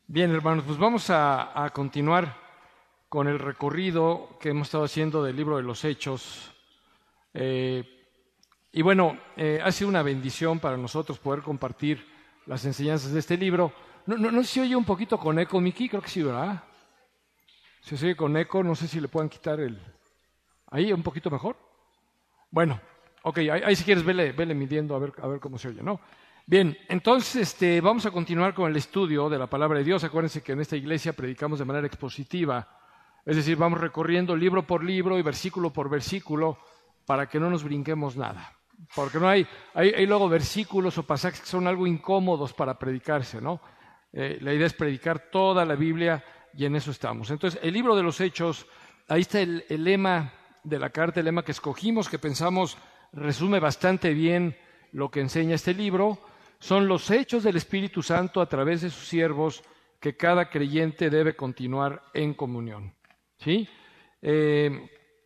Bien, hermanos, pues vamos a continuar con el recorrido que hemos estado haciendo del libro de los Hechos. Y bueno, ha sido una bendición para nosotros poder compartir las enseñanzas de este libro. No sé si oye un poquito con eco, Miki, creo que sí, ¿verdad? Si se oye con eco, no sé si le puedan quitar el... Ahí, un poquito mejor. Bueno, ok, ahí si quieres vele midiendo a ver cómo se oye, ¿no? Bien, entonces vamos a continuar con el estudio de la palabra de Dios. Acuérdense que en esta iglesia predicamos de manera expositiva, es decir, vamos recorriendo libro por libro y versículo por versículo para que no nos brinquemos nada. Porque no hay luego versículos o pasajes que son algo incómodos para predicarse, ¿no? La idea es predicar toda la Biblia y en eso estamos. Entonces, el libro de los Hechos, ahí está el lema de la carta, el lema que escogimos, que pensamos resume bastante bien lo que enseña este libro. Son los hechos del Espíritu Santo a través de sus siervos que cada creyente debe continuar en comunión. ¿Sí? El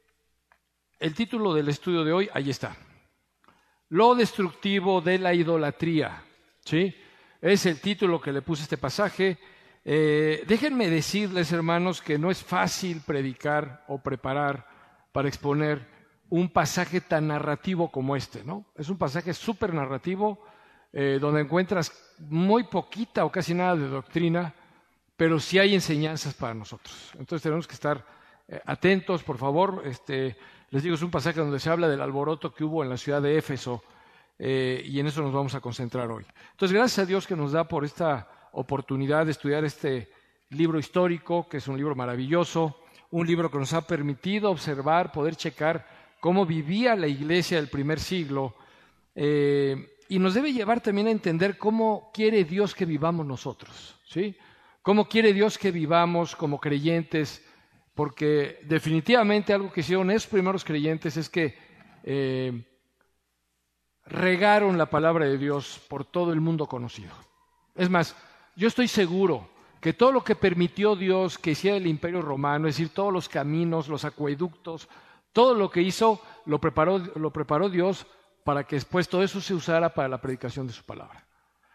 título del estudio de hoy, ahí está. Lo destructivo de la idolatría. ¿Sí? Es el título que le puse a este pasaje. Déjenme decirles, hermanos, que no es fácil predicar o preparar para exponer un pasaje tan narrativo como este, ¿no? Es un pasaje súper narrativo, donde encuentras muy poquita o casi nada de doctrina, pero sí hay enseñanzas para nosotros. Entonces tenemos que estar atentos, por favor. Les digo, es un pasaje donde se habla del alboroto que hubo en la ciudad de Éfeso, y en eso nos vamos a concentrar hoy. Entonces, gracias a Dios que nos da por esta oportunidad de estudiar este libro histórico, que es un libro maravilloso, un libro que nos ha permitido observar, poder checar cómo vivía la iglesia del primer siglo, y nos debe llevar también a entender cómo quiere Dios que vivamos nosotros, ¿sí? Cómo quiere Dios que vivamos como creyentes, porque definitivamente algo que hicieron esos primeros creyentes es que regaron la palabra de Dios por todo el mundo conocido. Es más, yo estoy seguro que todo lo que permitió Dios que hiciera el Imperio Romano, es decir, todos los caminos, los acueductos, todo lo que hizo, lo preparó Dios para que después todo eso se usara para la predicación de su palabra.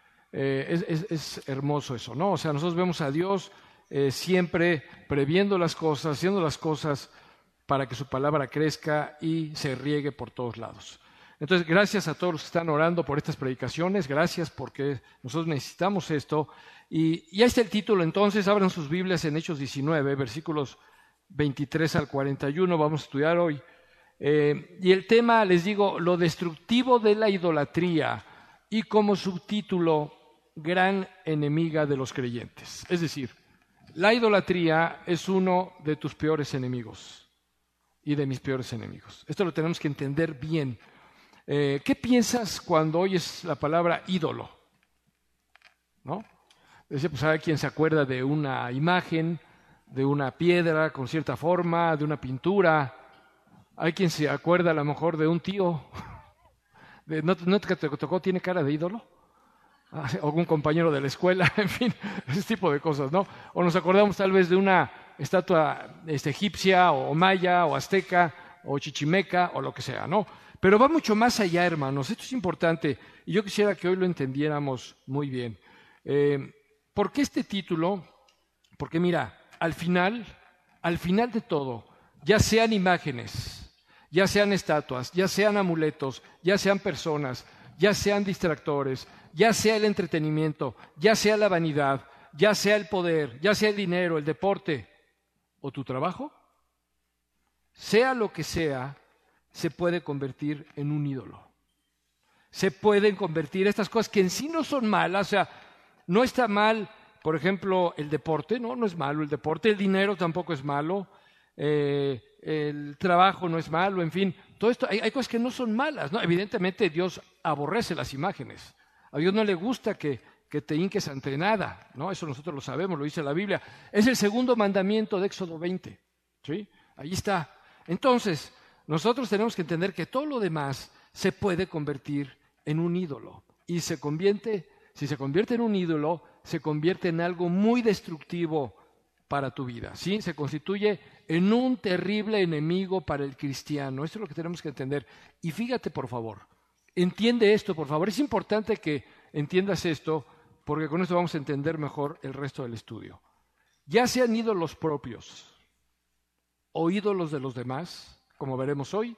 Es hermoso eso, ¿no? O sea, nosotros vemos a Dios siempre previendo las cosas, haciendo las cosas para que su palabra crezca y se riegue por todos lados. Entonces, gracias a todos los que están orando por estas predicaciones, gracias porque nosotros necesitamos esto. Y ya está el título, entonces, abran sus Biblias en Hechos 19, versículos 23 al 41, vamos a estudiar hoy. Y el tema, les digo, lo destructivo de la idolatría, y como subtítulo, gran enemiga de los creyentes. Es decir, la idolatría es uno de tus peores enemigos y de mis peores enemigos. Esto lo tenemos que entender bien. ¿Qué piensas cuando oyes la palabra ídolo? ¿No? Decía, pues hay quien se acuerda de una imagen, de una piedra con cierta forma, de una pintura. Hay quien se acuerda a lo mejor de un tío. ¿No te tocó, tiene cara de ídolo? Algún compañero de la escuela, en fin, ese tipo de cosas, ¿no? O nos acordamos tal vez de una estatua egipcia, o maya, o azteca, o chichimeca, o lo que sea, ¿no? Pero va mucho más allá, hermanos. Esto es importante, y yo quisiera que hoy lo entendiéramos muy bien. ¿Por qué este título? Porque mira, al final de todo, ya sean imágenes, ya sean estatuas, ya sean amuletos, ya sean personas, ya sean distractores, ya sea el entretenimiento, ya sea la vanidad, ya sea el poder, ya sea el dinero, el deporte o tu trabajo, sea lo que sea, se puede convertir en un ídolo. Se pueden convertir estas cosas que en sí no son malas, o sea, no está mal, por ejemplo, el deporte, no es malo el deporte, el dinero tampoco es malo, el trabajo no es malo, en fin, todo esto, hay cosas que no son malas, ¿no? Evidentemente Dios aborrece las imágenes, a Dios no le gusta que te hinques ante nada, ¿no? Eso nosotros lo sabemos, lo dice la Biblia, es el segundo mandamiento de Éxodo 20, ¿sí? Ahí está. Entonces, nosotros tenemos que entender que todo lo demás se puede convertir en un ídolo, y si se convierte en un ídolo, se convierte en algo muy destructivo para tu vida, ¿sí? Se constituye en un terrible enemigo para el cristiano. Esto es lo que tenemos que entender. Y fíjate, por favor, entiende esto, por favor. Es importante que entiendas esto, porque con esto vamos a entender mejor el resto del estudio. Ya sean ídolos propios o ídolos de los demás, como veremos hoy,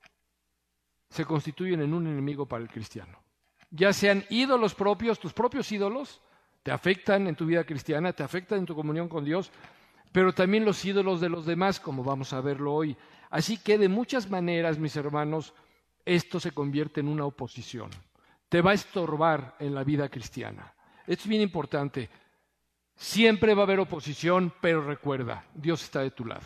se constituyen en un enemigo para el cristiano. Ya sean ídolos propios, tus propios ídolos te afectan en tu vida cristiana, te afectan en tu comunión con Dios, pero también los ídolos de los demás, como vamos a verlo hoy. Así que de muchas maneras, mis hermanos, esto se convierte en una oposición. Te va a estorbar en la vida cristiana. Esto es bien importante. Siempre va a haber oposición, pero recuerda, Dios está de tu lado.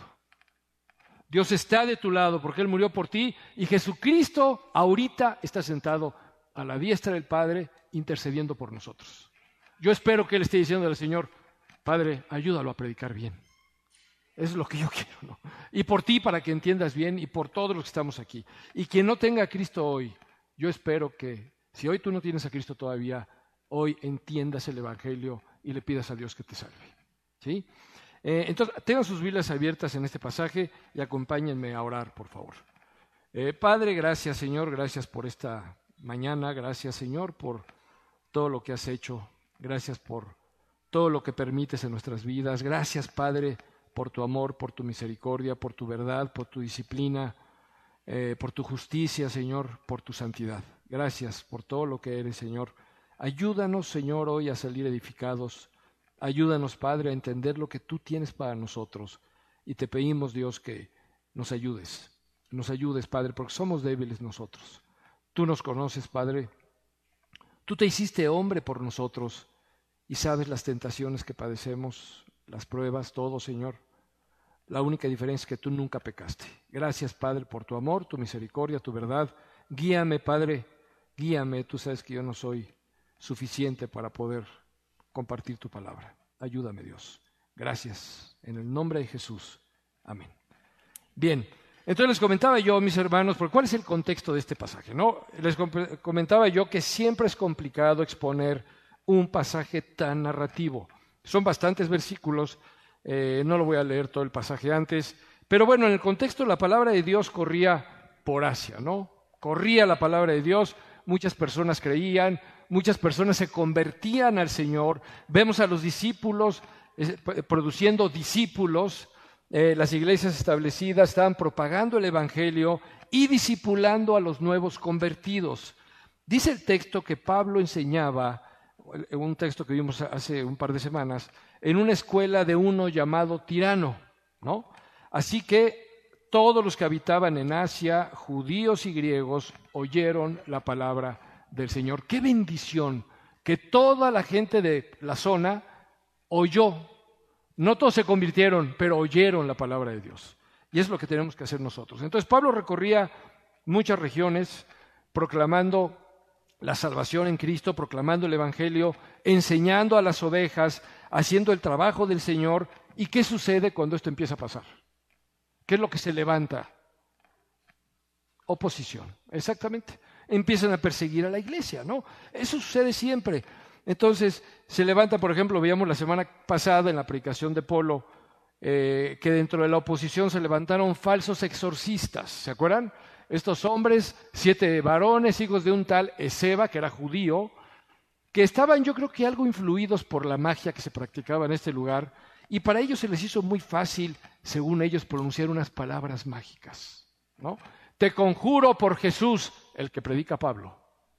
Dios está de tu lado porque Él murió por ti y Jesucristo ahorita está sentado a la diestra del Padre intercediendo por nosotros. Yo espero que Él esté diciendo al Señor, Padre, ayúdalo a predicar bien. Eso es lo que yo quiero, ¿no? Y por ti, para que entiendas bien, y por todos los que estamos aquí. Y quien no tenga a Cristo hoy, yo espero que, si hoy tú no tienes a Cristo todavía, hoy entiendas el Evangelio y le pidas a Dios que te salve. ¿Sí? Entonces, tengan sus Biblias abiertas en este pasaje y acompáñenme a orar, por favor. Padre, gracias, Señor, gracias por esta mañana, gracias, Señor, por todo lo que has hecho, gracias por todo lo que permites en nuestras vidas, gracias, Padre, por tu amor, por tu misericordia, por tu verdad, por tu disciplina, por tu justicia, Señor, por tu santidad. Gracias por todo lo que eres, Señor. Ayúdanos, Señor, hoy a salir edificados. Ayúdanos, Padre, a entender lo que tú tienes para nosotros. Y te pedimos, Dios, que nos ayudes. Nos ayudes, Padre, porque somos débiles nosotros. Tú nos conoces, Padre. Tú te hiciste hombre por nosotros y sabes las tentaciones que padecemos, las pruebas, todo, Señor. La única diferencia es que tú nunca pecaste. Gracias, Padre, por tu amor, tu misericordia, tu verdad. Guíame, Padre, guíame. Tú sabes que yo no soy suficiente para poder compartir tu palabra. Ayúdame, Dios. Gracias. En el nombre de Jesús. Amén. Bien, entonces les comentaba yo, mis hermanos, porque ¿cuál es el contexto de este pasaje? ¿No? Les comentaba yo que siempre es complicado exponer un pasaje tan narrativo. Son bastantes versículos, no lo voy a leer todo el pasaje antes, pero bueno, en el contexto la palabra de Dios corría por Asia, ¿no? Corría la palabra de Dios, muchas personas creían, muchas personas se convertían al Señor, vemos a los discípulos produciendo discípulos, las iglesias establecidas estaban propagando el Evangelio y discipulando a los nuevos convertidos. Dice el texto que Pablo enseñaba, un texto que vimos hace un par de semanas, en una escuela de uno llamado Tirano, ¿no? Así que todos los que habitaban en Asia, judíos y griegos, oyeron la palabra del Señor. ¡Qué bendición! Que toda la gente de la zona oyó. No todos se convirtieron, pero oyeron la palabra de Dios. Y es lo que tenemos que hacer nosotros. Entonces Pablo recorría muchas regiones proclamando la salvación en Cristo, proclamando el Evangelio, enseñando a las ovejas, haciendo el trabajo del Señor. ¿Y qué sucede cuando esto empieza a pasar? ¿Qué es lo que se levanta? Oposición, exactamente. Empiezan a perseguir a la iglesia, ¿no? Eso sucede siempre. Entonces, se levanta, por ejemplo, veíamos la semana pasada en la predicación de Polo, que dentro de la oposición se levantaron falsos exorcistas, ¿se acuerdan? Estos hombres, 7 varones, hijos de un tal Esceva, que era judío, que estaban, yo creo que algo influidos por la magia que se practicaba en este lugar, y para ellos se les hizo muy fácil, según ellos, pronunciar unas palabras mágicas, ¿no? Te conjuro por Jesús, el que predica Pablo.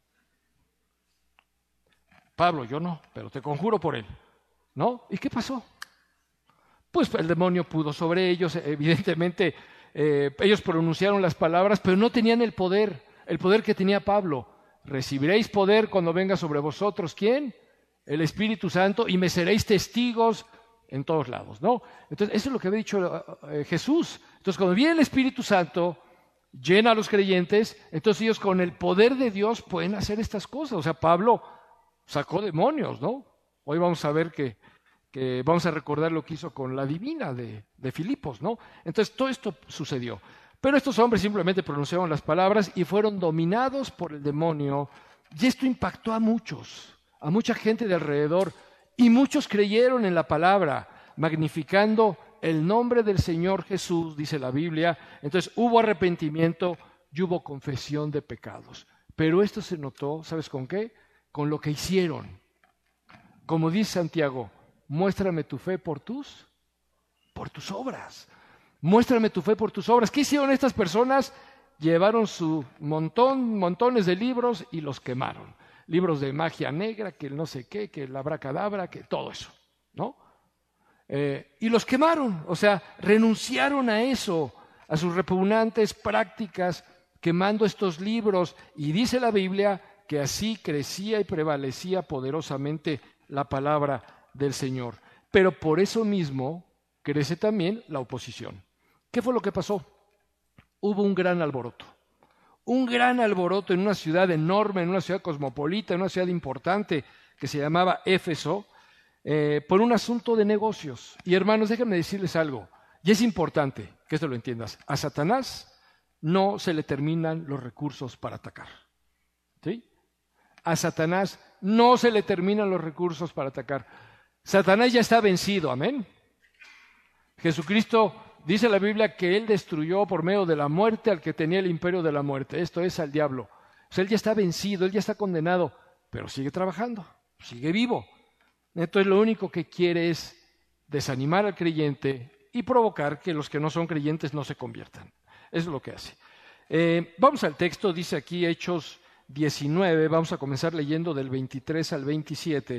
Pablo, yo no, pero te conjuro por él, ¿no? ¿Y qué pasó? Pues el demonio pudo sobre ellos, evidentemente ellos pronunciaron las palabras, pero no tenían el poder que tenía Pablo. Recibiréis poder cuando venga sobre vosotros, ¿quién? El Espíritu Santo, y me seréis testigos en todos lados, ¿no? Entonces, eso es lo que había dicho Jesús. Entonces, cuando viene el Espíritu Santo, llena a los creyentes, entonces ellos con el poder de Dios pueden hacer estas cosas. O sea, Pablo sacó demonios, ¿no? Hoy vamos a ver que vamos a recordar lo que hizo con la divina de Filipos, ¿no? Entonces, todo esto sucedió. Pero estos hombres simplemente pronunciaron las palabras y fueron dominados por el demonio. Y esto impactó a mucha gente de alrededor. Y muchos creyeron en la palabra, magnificando el nombre del Señor Jesús, dice la Biblia. Entonces hubo arrepentimiento y hubo confesión de pecados. Pero esto se notó, ¿sabes con qué? Con lo que hicieron. Como dice Santiago, muéstrame tu fe por tus obras. Muéstrame tu fe por tus obras. ¿Qué hicieron estas personas? Llevaron su montones de libros y los quemaron. Libros de magia negra, que el no sé qué, que el abracadabra, que todo eso, ¿no? Y los quemaron, o sea, renunciaron a eso, a sus repugnantes prácticas, quemando estos libros. Y dice la Biblia que así crecía y prevalecía poderosamente la palabra del Señor. Pero por eso mismo crece también la oposición. ¿Qué fue lo que pasó? Hubo un gran alboroto en una ciudad enorme, en una ciudad cosmopolita, en una ciudad importante que se llamaba Éfeso, por un asunto de negocios. Y hermanos, déjenme decirles algo, y es importante que esto lo entiendas. A Satanás no se le terminan los recursos para atacar. ¿Sí? A Satanás no se le terminan los recursos para atacar. Satanás ya está vencido, amén. Jesucristo dice la Biblia que Él destruyó por medio de la muerte al que tenía el imperio de la muerte, esto es, al diablo. O sea, Él ya está vencido, Él ya está condenado, pero sigue trabajando, sigue vivo. Entonces lo único que quiere es desanimar al creyente y provocar que los que no son creyentes no se conviertan. Eso es lo que hace. Vamos al texto, dice aquí Hechos 19, vamos a comenzar leyendo del 23 al 27.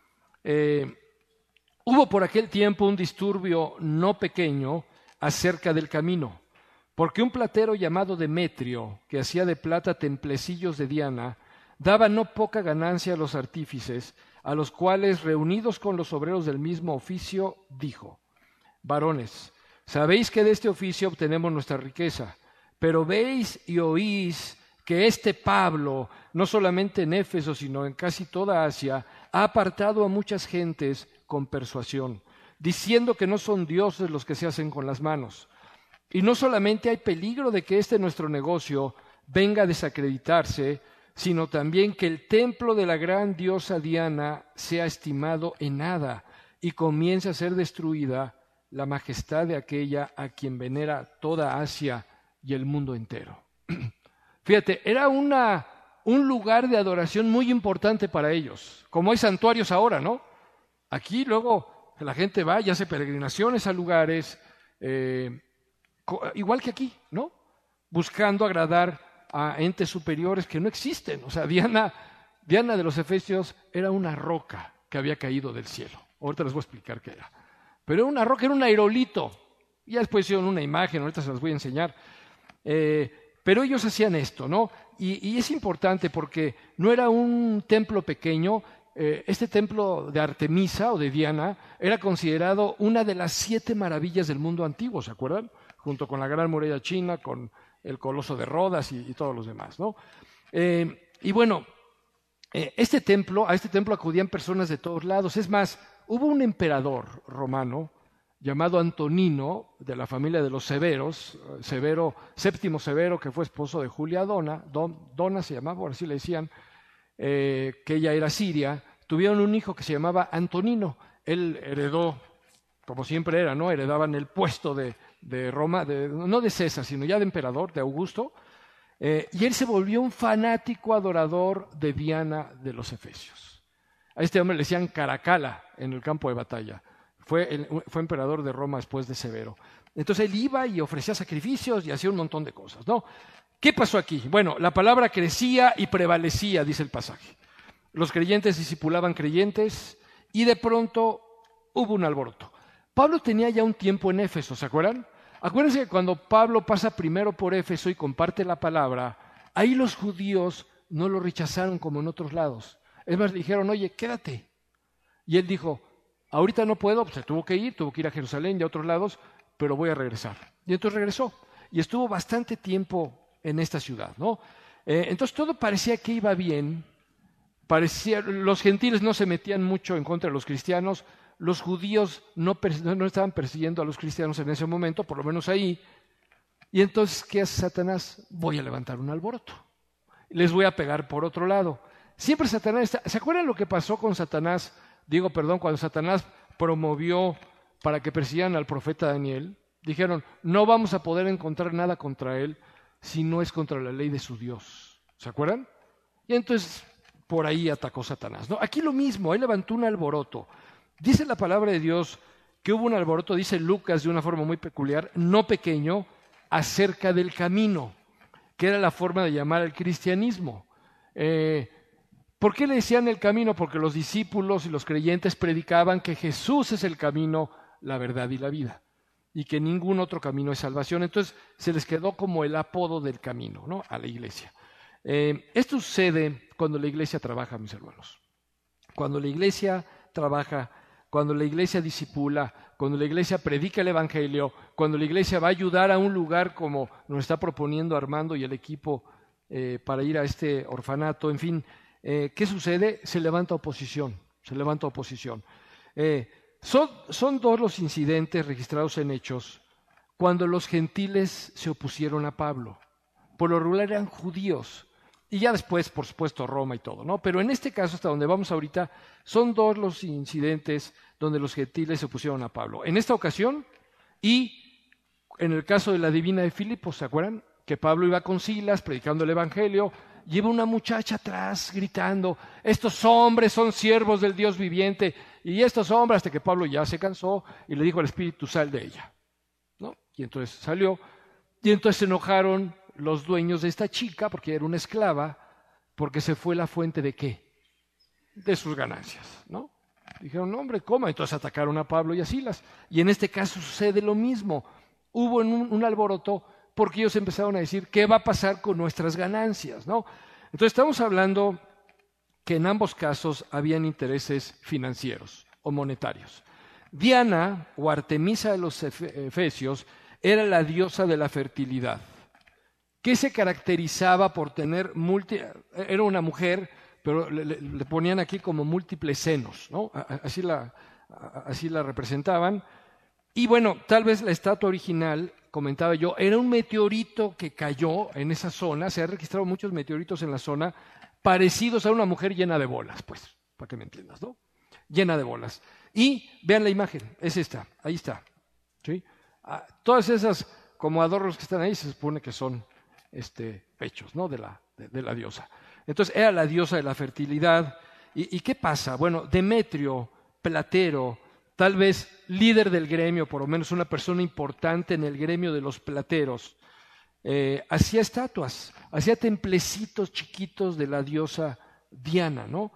Hubo por aquel tiempo un disturbio no pequeño acerca del camino, porque un platero llamado Demetrio, que hacía de plata templecillos de Diana, daba no poca ganancia a los artífices, a los cuales, reunidos con los obreros del mismo oficio, dijo: varones, sabéis que de este oficio obtenemos nuestra riqueza, pero veis y oís que este Pablo, no solamente en Éfeso, sino en casi toda Asia, ha apartado a muchas gentes con persuasión, diciendo que no son dioses los que se hacen con las manos. Y no solamente hay peligro de que este nuestro negocio venga a desacreditarse, sino también que el templo de la gran diosa Diana sea estimado en nada y comience a ser destruida la majestad de aquella a quien venera toda Asia y el mundo entero. Fíjate, era un lugar de adoración muy importante para ellos, como hay santuarios ahora, ¿no? Aquí luego la gente va y hace peregrinaciones a lugares, igual que aquí, ¿no? Buscando agradar a entes superiores que no existen. O sea, Diana de los Efesios era una roca que había caído del cielo. Ahorita les voy a explicar qué era. Pero era una roca, era un aerolito. Y ya después hicieron una imagen, ahorita se las voy a enseñar. Pero ellos hacían esto, ¿no? Y es importante porque no era un templo pequeño. Este templo de Artemisa o de Diana era considerado una de las 7 maravillas del mundo antiguo, ¿se acuerdan? Junto con la Gran Muralla China, con el Coloso de Rodas y todos los demás, ¿no? Y bueno, a este templo acudían personas de todos lados. Es más, hubo un emperador romano llamado Antonino, de la familia de los Severos, Séptimo Severo, que fue esposo de Julia Dona, Dona se llamaba, ahora sí le decían, que ella era siria. Tuvieron un hijo que se llamaba Antonino. Él heredó, como siempre era, ¿no? Heredaban el puesto de Roma, no de César, sino ya de emperador, de Augusto. Y él se volvió un fanático adorador de Diana de los Efesios. A este hombre le decían Caracalla en el campo de batalla. Fue emperador de Roma después de Severo. Entonces él iba y ofrecía sacrificios y hacía un montón de cosas, ¿no? ¿Qué pasó aquí? Bueno, la palabra crecía y prevalecía, dice el pasaje. Los creyentes discipulaban creyentes y de pronto hubo un alboroto. Pablo tenía ya un tiempo en Éfeso, ¿se acuerdan? Acuérdense que cuando Pablo pasa primero por Éfeso y comparte la palabra, ahí los judíos no lo rechazaron como en otros lados. Es más, le dijeron, oye, quédate. Y él dijo, ahorita no puedo, pues se tuvo que ir a Jerusalén y a otros lados, pero voy a regresar. Y entonces regresó y estuvo bastante tiempo en esta ciudad, ¿no? Entonces todo parecía que iba bien. Los gentiles no se metían mucho en contra de los cristianos. Los judíos no estaban persiguiendo a los cristianos en ese momento, por lo menos ahí. Y entonces, ¿qué hace Satanás? Voy a levantar un alboroto. Les voy a pegar por otro lado. Siempre Satanás ¿Se acuerdan lo que pasó con Satanás? Cuando Satanás promovió para que persiguieran al profeta Daniel. Dijeron, no vamos a poder encontrar nada contra él si no es contra la ley de su Dios. ¿Se acuerdan? Y entonces por ahí atacó Satanás, ¿no? Aquí lo mismo, él levantó un alboroto. Dice la palabra de Dios que hubo un alboroto, dice Lucas de una forma muy peculiar, no pequeño, acerca del camino, que era la forma de llamar al cristianismo. ¿Por qué le decían el camino? Porque los discípulos y los creyentes predicaban que Jesús es el camino, la verdad y la vida, y que ningún otro camino es salvación. Entonces se les quedó como el apodo del camino, ¿no?, a la iglesia. Esto sucede cuando la iglesia trabaja, mis hermanos. Cuando la iglesia trabaja, cuando la iglesia discipula, cuando la iglesia predica el evangelio, cuando la iglesia va a ayudar a un lugar como nos está proponiendo Armando y el equipo para ir a este orfanato, en fin, ¿qué sucede? Se levanta oposición, Son dos los incidentes registrados en Hechos cuando los gentiles se opusieron a Pablo. Por lo regular eran judíos, y ya después, por supuesto, Roma y todo, ¿no? Pero en este caso, hasta donde vamos ahorita, son dos los incidentes donde los gentiles se opusieron a Pablo. En esta ocasión, y en el caso de la divina de Filipos, ¿se acuerdan? Que Pablo iba con Silas predicando el evangelio, lleva una muchacha atrás gritando, estos hombres son siervos del Dios viviente, y estos hombres, hasta que Pablo ya se cansó y le dijo al Espíritu, sal de ella, ¿no? Y entonces salió, y entonces se enojaron los dueños de esta chica, porque era una esclava, porque se fue la fuente de ¿qué? De sus ganancias, ¿no? Dijeron, no, hombre, ¿cómo? Entonces atacaron a Pablo y a Silas. Y en este caso sucede lo mismo. Hubo un alboroto porque ellos empezaron a decir, ¿qué va a pasar con nuestras ganancias?, ¿no? Entonces estamos hablando que en ambos casos habían intereses financieros o monetarios. Diana, o Artemisa de los Efesios, era la diosa de la fertilidad, que se caracterizaba por tener era una mujer, pero le ponían aquí como múltiples senos, ¿no? Así la representaban. Y bueno, tal vez la estatua original, comentaba yo, era un meteorito que cayó en esa zona. Se han registrado muchos meteoritos en la zona parecidos a una mujer llena de bolas, pues, para que me entiendas, ¿no? Llena de bolas. Y vean la imagen, es esta, ahí está, ¿sí? Todas esas como adornos que están ahí se supone que son pechos, ¿no?, de la diosa. Entonces era la diosa de la fertilidad. ¿Y qué pasa? Bueno, Demetrio, platero, tal vez líder del gremio, por lo menos una persona importante en el gremio de los plateros, hacía estatuas, hacía templecitos chiquitos de la diosa Diana, ¿no?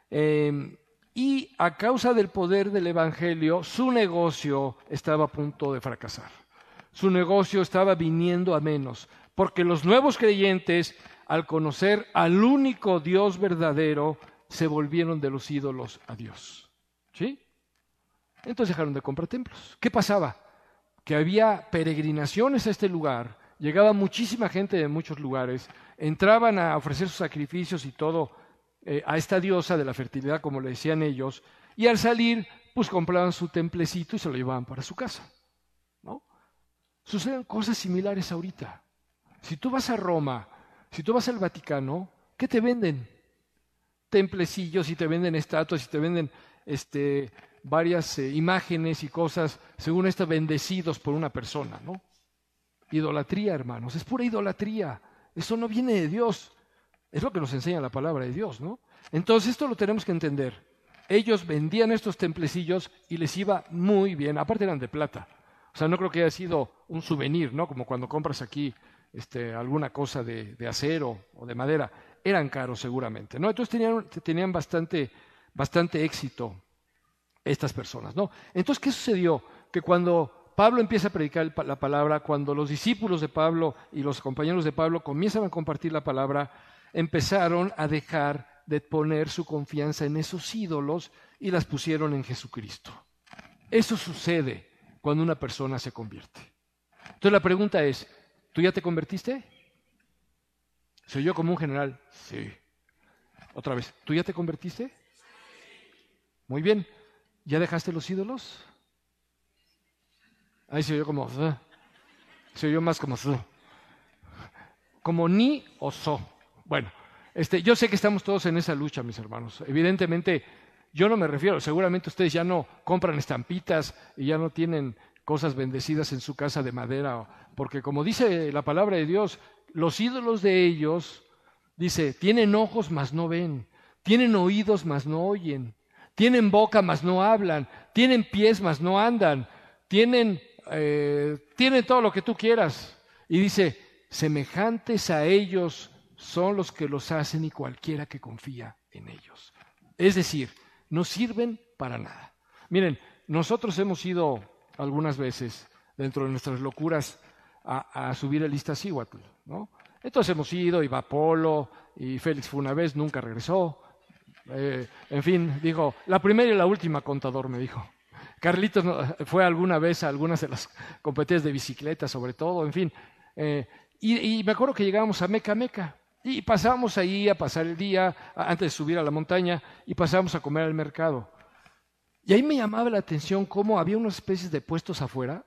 Y a causa del poder del evangelio, su negocio estaba a punto de fracasar. Su negocio estaba viniendo a menos, porque los nuevos creyentes, al conocer al único Dios verdadero, se volvieron de los ídolos a Dios. ¿Sí? Entonces dejaron de comprar templos. ¿Qué pasaba? Que había peregrinaciones a este lugar, llegaba muchísima gente de muchos lugares, entraban a ofrecer sus sacrificios y todo a esta diosa de la fertilidad, como le decían ellos, y al salir, pues compraban su templecito y se lo llevaban para su casa, ¿no? Suceden cosas similares ahorita. Si tú vas a Roma, si tú vas al Vaticano, ¿qué te venden? Templecillos, y te venden estatuas, y te venden varias imágenes y cosas, según esto, bendecidos por una persona, ¿no? Idolatría, hermanos, es pura idolatría. Eso no viene de Dios. Es lo que nos enseña la palabra de Dios, ¿no? Entonces esto lo tenemos que entender. Ellos vendían estos templecillos y les iba muy bien. Aparte eran de plata. O sea, no creo que haya sido un souvenir, ¿no? Como cuando compras aquí alguna cosa de acero o de madera. Eran caros seguramente, ¿no? Entonces tenían bastante éxito estas personas, ¿no? Entonces, ¿qué sucedió? Que cuando Pablo empieza a predicar la palabra, cuando los discípulos de Pablo y los compañeros de Pablo comienzan a compartir la palabra, empezaron a dejar de poner su confianza en esos ídolos y las pusieron en Jesucristo. Eso sucede cuando una persona se convierte. Entonces la pregunta es, ¿tú ya te convertiste? ¿Soy yo como un general? Sí. Otra vez, ¿tú ya te convertiste? Muy bien. ¿Ya dejaste los ídolos? Ahí se oyó como... se oyó más como... como ni o so. Bueno, yo sé que estamos todos en esa lucha, mis hermanos. Evidentemente, yo no me refiero, seguramente ustedes ya no compran estampitas y ya no tienen cosas bendecidas en su casa de madera, porque como dice la palabra de Dios, los ídolos de ellos, dice, tienen ojos mas no ven, tienen oídos, mas no oyen, tienen boca, mas no hablan, tienen pies, mas no andan, tienen todo lo que tú quieras. Y dice, semejantes a ellos son los que los hacen y cualquiera que confía en ellos. Es decir, no sirven para nada. Miren, nosotros hemos ido algunas veces, dentro de nuestras locuras, a subir el Iztaccíhuatl, ¿no? Entonces hemos ido, iba Polo, y Félix fue una vez, nunca regresó. En fin, dijo, la primera y la última, contador, me dijo. Carlitos fue alguna vez a algunas de las competencias de bicicleta, sobre todo, en fin. Y me acuerdo que llegábamos a Meca, y pasábamos ahí a pasar el día, antes de subir a la montaña, y pasábamos a comer al mercado. Y ahí me llamaba la atención cómo había unas especies de puestos afuera,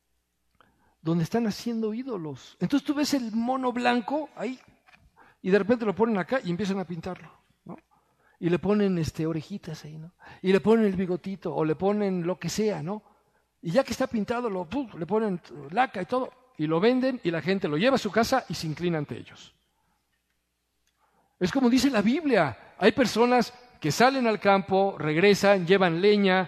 donde están haciendo ídolos. Entonces tú ves el mono blanco ahí, y de repente lo ponen acá y empiezan a pintarlo, ¿no? Y le ponen orejitas ahí, ¿no? Y le ponen el bigotito, o le ponen lo que sea, ¿no? Y ya que está pintado, le ponen laca y todo, y lo venden, y la gente lo lleva a su casa y se inclina ante ellos. Es como dice la Biblia, hay personas que salen al campo, regresan, llevan leña,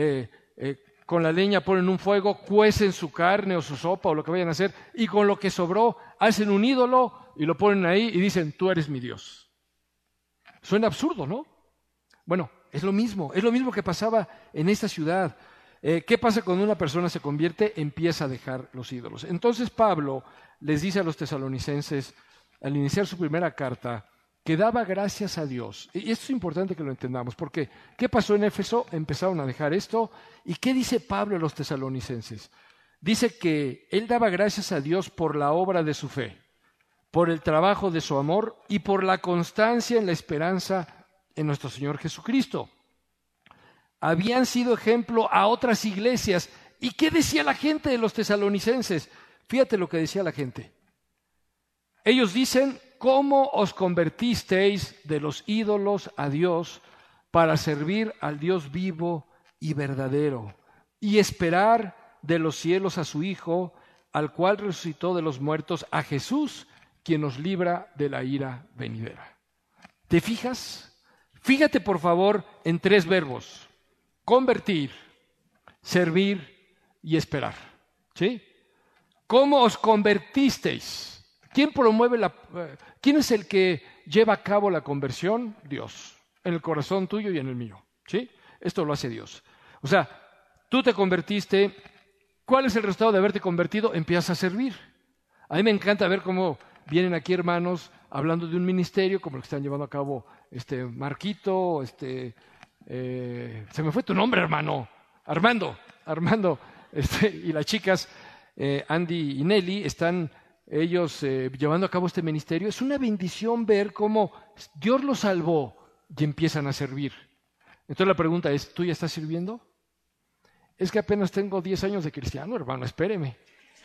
con la leña ponen un fuego, cuecen su carne o su sopa o lo que vayan a hacer, y con lo que sobró hacen un ídolo y lo ponen ahí y dicen, tú eres mi Dios. Suena absurdo, ¿no? Bueno, es lo mismo que pasaba en esta ciudad. ¿Qué pasa cuando una persona se convierte? Empieza a dejar los ídolos. Entonces Pablo les dice a los tesalonicenses, al iniciar su primera carta, que daba gracias a Dios. Y esto es importante que lo entendamos, porque ¿qué pasó en Éfeso? Empezaron a dejar esto. ¿Y qué dice Pablo a los tesalonicenses? Dice que él daba gracias a Dios por la obra de su fe, por el trabajo de su amor y por la constancia en la esperanza en nuestro Señor Jesucristo. Habían sido ejemplo a otras iglesias. ¿Y qué decía la gente de los tesalonicenses? Fíjate lo que decía la gente. Ellos dicen, ¿cómo os convertisteis de los ídolos a Dios para servir al Dios vivo y verdadero y esperar de los cielos a su Hijo, al cual resucitó de los muertos, a Jesús, quien nos libra de la ira venidera? ¿Te fijas? Fíjate, por favor, en 3 verbos: convertir, servir y esperar. ¿Sí? ¿Cómo os convertisteis? ¿Quién es el que lleva a cabo la conversión? Dios, en el corazón tuyo y en el mío, ¿sí? Esto lo hace Dios. O sea, tú te convertiste, ¿cuál es el resultado de haberte convertido? Empiezas a servir. A mí me encanta ver cómo vienen aquí hermanos hablando de un ministerio, como el que están llevando a cabo Marquito, se me fue tu nombre, hermano, Armando, y las chicas, Andy y Nelly, están ellos llevando a cabo este ministerio. Es una bendición ver cómo Dios los salvó y empiezan a servir. Entonces la pregunta es, ¿tú ya estás sirviendo? Es que apenas tengo 10 años de cristiano, hermano, espéreme.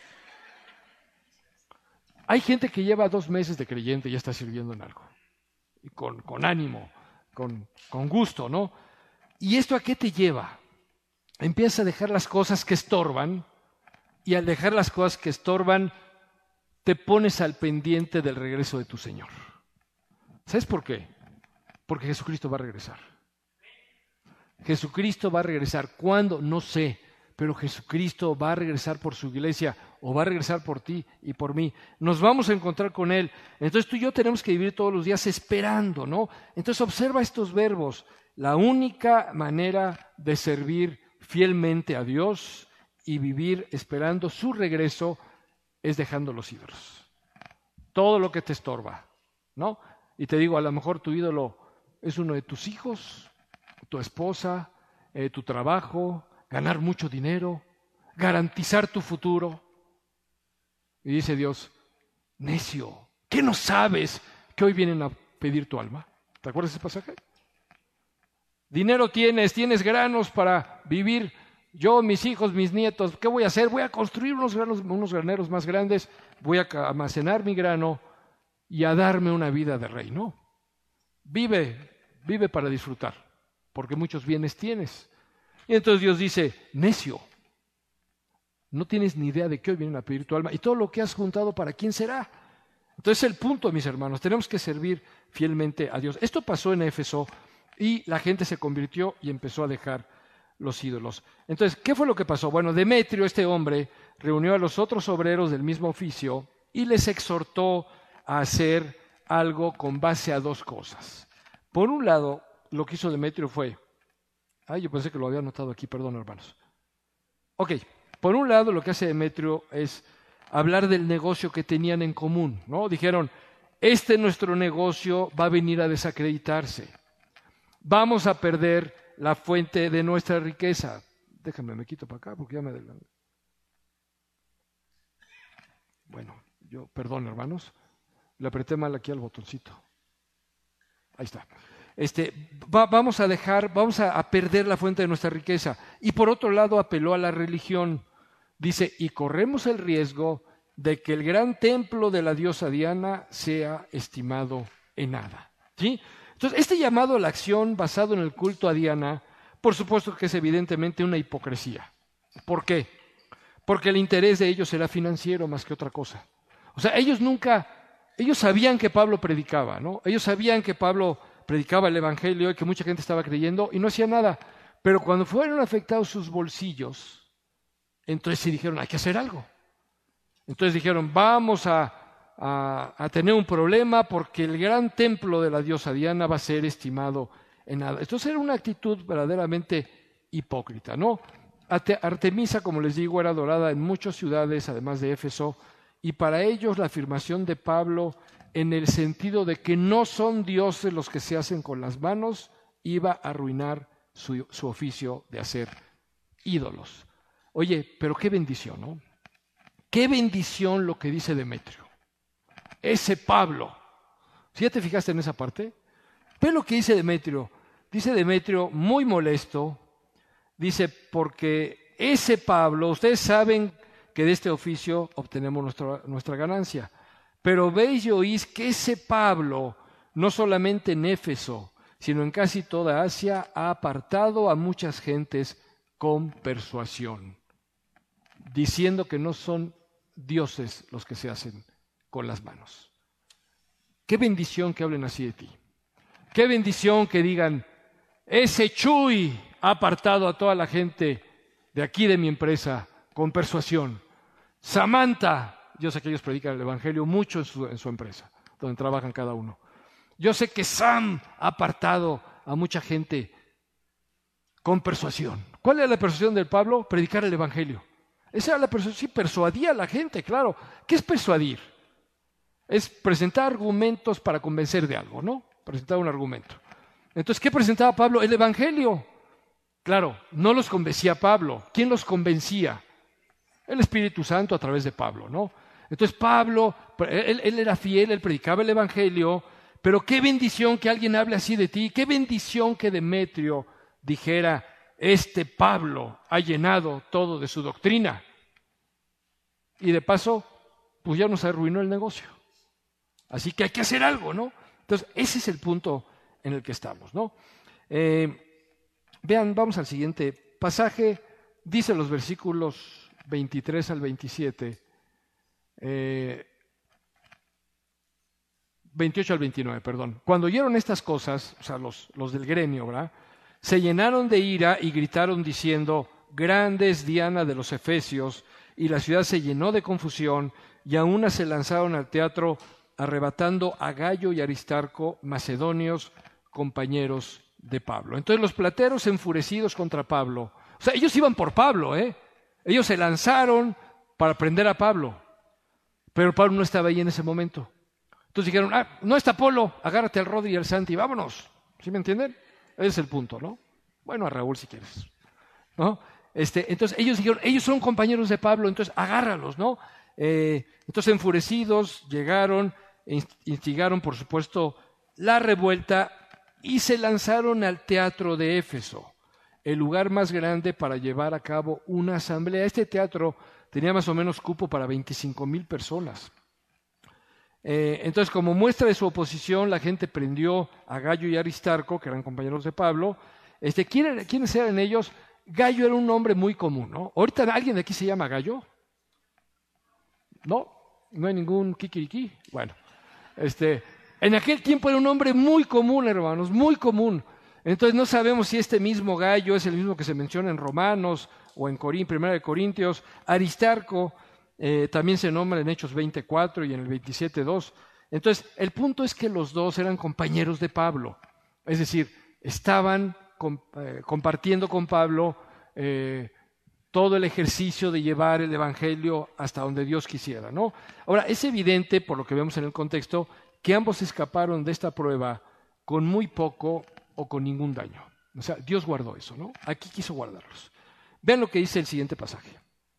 Hay gente que lleva 2 meses de creyente y ya está sirviendo en algo. Y con ánimo, con gusto, ¿no? ¿Y esto a qué te lleva? Empiezas a dejar las cosas que estorban, y al dejar las cosas que estorban, te pones al pendiente del regreso de tu Señor. ¿Sabes por qué? Porque Jesucristo va a regresar. Jesucristo va a regresar. ¿Cuándo? No sé, pero Jesucristo va a regresar por su iglesia, o va a regresar por ti y por mí. Nos vamos a encontrar con Él. Entonces tú y yo tenemos que vivir todos los días esperando, ¿no? Entonces observa estos verbos. La única manera de servir fielmente a Dios y vivir esperando su regreso es dejando los ídolos. Todo lo que te estorba, ¿no? Y te digo, a lo mejor tu ídolo es uno de tus hijos, tu esposa, tu trabajo, ganar mucho dinero, garantizar tu futuro. Y dice Dios, necio, ¿qué no sabes que hoy vienen a pedir tu alma? ¿Te acuerdas de ese pasaje? Dinero tienes granos para vivir. Yo, mis hijos, mis nietos, ¿qué voy a hacer? Voy a construir unos graneros más grandes, voy a almacenar mi grano y a darme una vida de rey. No, vive para disfrutar, porque muchos bienes tienes. Y entonces Dios dice, necio, no tienes ni idea de que hoy vienen a pedir tu alma, y todo lo que has juntado, ¿para quién será? Entonces el punto, mis hermanos, tenemos que servir fielmente a Dios. Esto pasó en Éfeso y la gente se convirtió y empezó a dejar los ídolos. Entonces, ¿qué fue lo que pasó? Bueno, Demetrio, este hombre, reunió a los otros obreros del mismo oficio y les exhortó a hacer algo con base a dos cosas. Por un lado, lo que hizo Demetrio fue... yo pensé que lo había anotado aquí, perdón, hermanos. Ok, por un lado, lo que hace Demetrio es hablar del negocio que tenían en común, ¿no? Dijeron, nuestro negocio va a venir a desacreditarse. Vamos a perder la fuente de nuestra riqueza. Déjame, me quito para acá porque ya me adelanto. Bueno, perdón, hermanos, le apreté mal aquí al botoncito. Ahí está. Vamos a perder la fuente de nuestra riqueza. Y por otro lado apeló a la religión. Dice, y corremos el riesgo de que el gran templo de la diosa Diana sea estimado en nada. ¿Sí? Entonces, este llamado a la acción basado en el culto a Diana, por supuesto que es evidentemente una hipocresía. ¿Por qué? Porque el interés de ellos era financiero más que otra cosa. O sea, ellos sabían que Pablo predicaba, ¿no? Ellos sabían que Pablo predicaba el evangelio y que mucha gente estaba creyendo y no hacía nada. Pero cuando fueron afectados sus bolsillos, entonces sí dijeron, hay que hacer algo. Entonces dijeron, vamos a tener un problema porque el gran templo de la diosa Diana va a ser estimado en nada. Entonces era una actitud verdaderamente hipócrita, ¿no? Artemisa, como les digo, era adorada en muchas ciudades, además de Éfeso, y para ellos la afirmación de Pablo en el sentido de que no son dioses los que se hacen con las manos, iba a arruinar su oficio de hacer ídolos. Oye, pero qué bendición, ¿no? Qué bendición lo que dice Demetrio. Ese Pablo. ¿Sí ya te fijaste en esa parte? Ve lo que dice Demetrio. Dice Demetrio, muy molesto, dice, porque ese Pablo, ustedes saben que de este oficio obtenemos nuestra ganancia, pero veis y oís que ese Pablo, no solamente en Éfeso, sino en casi toda Asia, ha apartado a muchas gentes con persuasión, diciendo que no son dioses los que se hacen con las manos. Qué bendición que hablen así de ti. Qué bendición que digan, ese Chuy ha apartado a toda la gente de aquí de mi empresa con persuasión. Samantha, yo sé que ellos predican el evangelio mucho en su empresa, donde trabajan cada uno. Yo sé que Sam ha apartado a mucha gente con persuasión. ¿Cuál era la persuasión del Pablo? Predicar el evangelio. Esa era la persuasión, sí, persuadía a la gente, claro. ¿Qué es persuadir? Es presentar argumentos para convencer de algo, ¿no? Presentar un argumento. Entonces, ¿qué presentaba Pablo? El evangelio. Claro, no los convencía Pablo. ¿Quién los convencía? El Espíritu Santo a través de Pablo, ¿no? Entonces Pablo, él era fiel, él predicaba el evangelio, pero qué bendición que alguien hable así de ti, qué bendición que Demetrio dijera, Pablo ha llenado todo de su doctrina. Y de paso, pues ya nos arruinó el negocio. Así que hay que hacer algo, ¿no? Entonces, ese es el punto en el que estamos, ¿no? Vean, vamos al siguiente pasaje. Dice los versículos 23 al 27, 28 al 29, perdón. Cuando oyeron estas cosas, o sea, los del gremio, ¿verdad? Se llenaron de ira y gritaron diciendo, grande es Diana de los Efesios, y la ciudad se llenó de confusión, y a una se lanzaron al teatro, arrebatando a Gayo y Aristarco, macedonios, compañeros de Pablo. Entonces los plateros enfurecidos contra Pablo, o sea, ellos iban por Pablo, ellos se lanzaron para prender a Pablo, pero Pablo no estaba ahí en ese momento. Entonces dijeron, no está Apolo, agárrate al Rodri y al Santi, vámonos. ¿Sí me entienden? Ese es el punto, ¿no? Bueno, a Raúl si quieres, ¿no? Entonces ellos dijeron, ellos son compañeros de Pablo, entonces agárralos, ¿no? Entonces enfurecidos llegaron, instigaron por supuesto la revuelta y se lanzaron al teatro de Éfeso, el lugar más grande para llevar a cabo una asamblea. Este teatro tenía más o menos cupo para 25,000 personas. Entonces, como muestra de su oposición, la gente prendió a Gayo y Aristarco, que eran compañeros de Pablo. ¿Quiénes eran ellos? Gayo era un nombre muy común, ¿no? ¿Ahorita alguien de aquí se llama Gayo? No hay ningún kikiriki. Bueno, En aquel tiempo era un hombre muy común, hermanos, muy común. Entonces no sabemos si este mismo Gayo es el mismo que se menciona en Romanos o en Primera de Corintios. Aristarco también se nombra en Hechos 24 y en el 27:2. Entonces el punto es que los dos eran compañeros de Pablo. Es decir, estaban compartiendo con Pablo todo el ejercicio de llevar el Evangelio hasta donde Dios quisiera, ¿no? Ahora, es evidente, por lo que vemos en el contexto, que ambos escaparon de esta prueba con muy poco o con ningún daño. O sea, Dios guardó eso, ¿no? Aquí quiso guardarlos. Vean lo que dice el siguiente pasaje.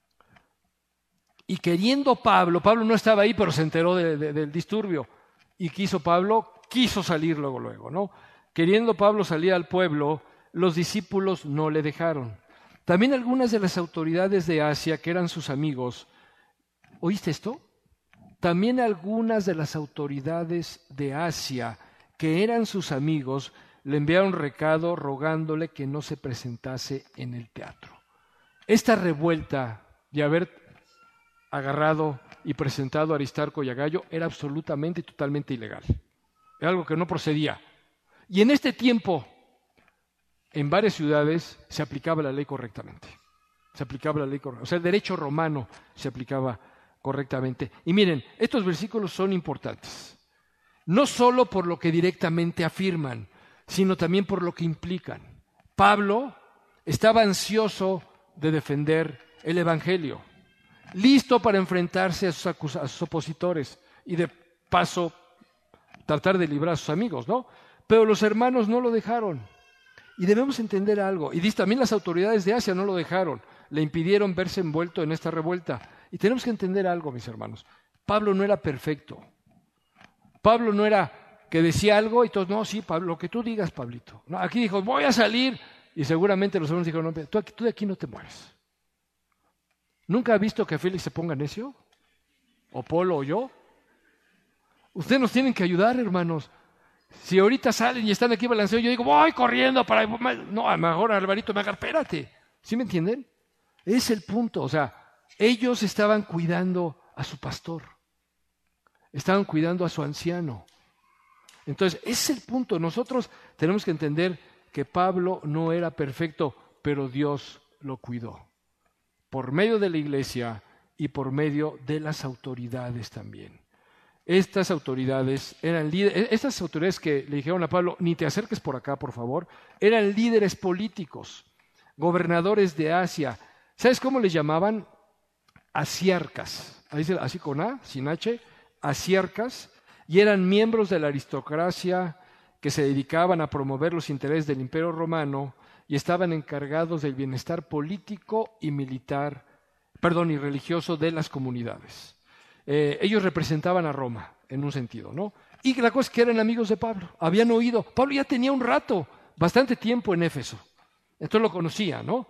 Y queriendo Pablo no estaba ahí, pero se enteró del disturbio. Y Pablo quiso salir luego, ¿no? Queriendo Pablo salir al pueblo, los discípulos no le dejaron. También algunas de las autoridades de Asia, que eran sus amigos, ¿oíste esto? También algunas de las autoridades de Asia, que eran sus amigos, le enviaron recado rogándole que no se presentase en el teatro. Esta revuelta de haber agarrado y presentado a Aristarco y a Gayo era absolutamente y totalmente ilegal. Era algo que no procedía. Y en este tiempo, en varias ciudades se aplicaba la ley correctamente. O sea, el derecho romano se aplicaba correctamente. Y miren, estos versículos son importantes. No solo por lo que directamente afirman, sino también por lo que implican. Pablo estaba ansioso de defender el Evangelio, listo para enfrentarse a sus opositores y de paso tratar de librar a sus amigos, ¿no? Pero los hermanos no lo dejaron. Y debemos entender algo. Y dice, también las autoridades de Asia no lo dejaron. Le impidieron verse envuelto en esta revuelta. Y tenemos que entender algo, mis hermanos. Pablo no era perfecto. Pablo no era que decía algo y todos, no, sí, Pablo, lo que tú digas, Pablito. No, aquí dijo, voy a salir. Y seguramente los hermanos dijeron, no, tú de aquí no te mueves. ¿Nunca ha visto que Félix se ponga necio? ¿O Polo o yo? Ustedes nos tienen que ayudar, hermanos. Si ahorita salen y están aquí balanceando, yo digo, voy corriendo para... No, a lo mejor Alvarito me haga, espérate. ¿Sí me entienden? Es el punto. O sea, ellos estaban cuidando a su pastor. Estaban cuidando a su anciano. Entonces, ese es el punto. Nosotros tenemos que entender que Pablo no era perfecto, pero Dios lo cuidó. Por medio de la iglesia y por medio de las autoridades también. Estas autoridades eran líderes, estas autoridades que le dijeron a Pablo, ni te acerques por acá, por favor, eran líderes políticos, gobernadores de Asia. ¿Sabes cómo les llamaban? Asiarcas, así con A, sin H, asiarcas, y eran miembros de la aristocracia que se dedicaban a promover los intereses del Imperio Romano y estaban encargados del bienestar político y militar, y religioso de las comunidades. Ellos representaban a Roma, en un sentido, ¿no? Y la cosa es que eran amigos de Pablo, habían oído. Pablo ya tenía un rato, bastante tiempo en Éfeso, entonces lo conocía, ¿no?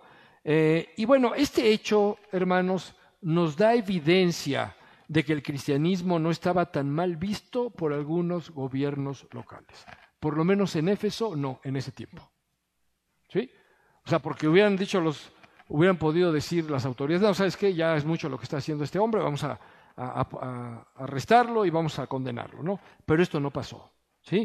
Y bueno, este hecho, hermanos, nos da evidencia de que el cristianismo no estaba tan mal visto por algunos gobiernos locales. Por lo menos en Éfeso, no, en ese tiempo. ¿Sí? O sea, porque hubieran podido decir las autoridades, no, ¿sabes qué? Ya es mucho lo que está haciendo este hombre, vamos a arrestarlo y vamos a condenarlo, ¿no? Pero esto no pasó, ¿sí?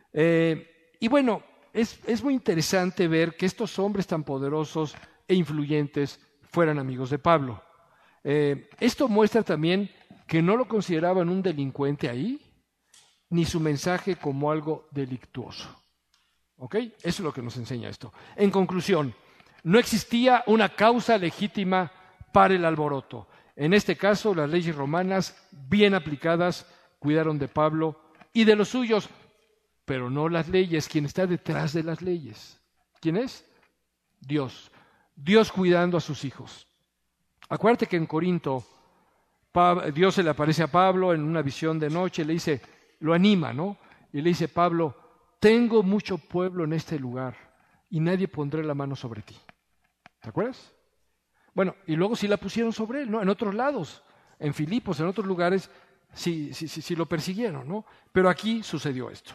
Y bueno, es muy interesante ver que estos hombres tan poderosos e influyentes fueran amigos de Pablo. Esto muestra también que no lo consideraban un delincuente ahí, ni su mensaje como algo delictuoso. ¿Ok? Eso es lo que nos enseña esto. En conclusión, no existía una causa legítima para el alboroto. En este caso, las leyes romanas, bien aplicadas, cuidaron de Pablo y de los suyos, pero no las leyes. ¿Quién está detrás de las leyes? ¿Quién es? Dios. Dios cuidando a sus hijos. Acuérdate que en Corinto, Dios se le aparece a Pablo en una visión de noche, le dice, lo anima, ¿no? Y le dice, Pablo, tengo mucho pueblo en este lugar y nadie pondrá la mano sobre ti. ¿Te acuerdas? Bueno, y luego sí la pusieron sobre él, ¿no? En otros lados, en Filipos, en otros lugares, sí lo persiguieron, ¿no? Pero aquí sucedió esto.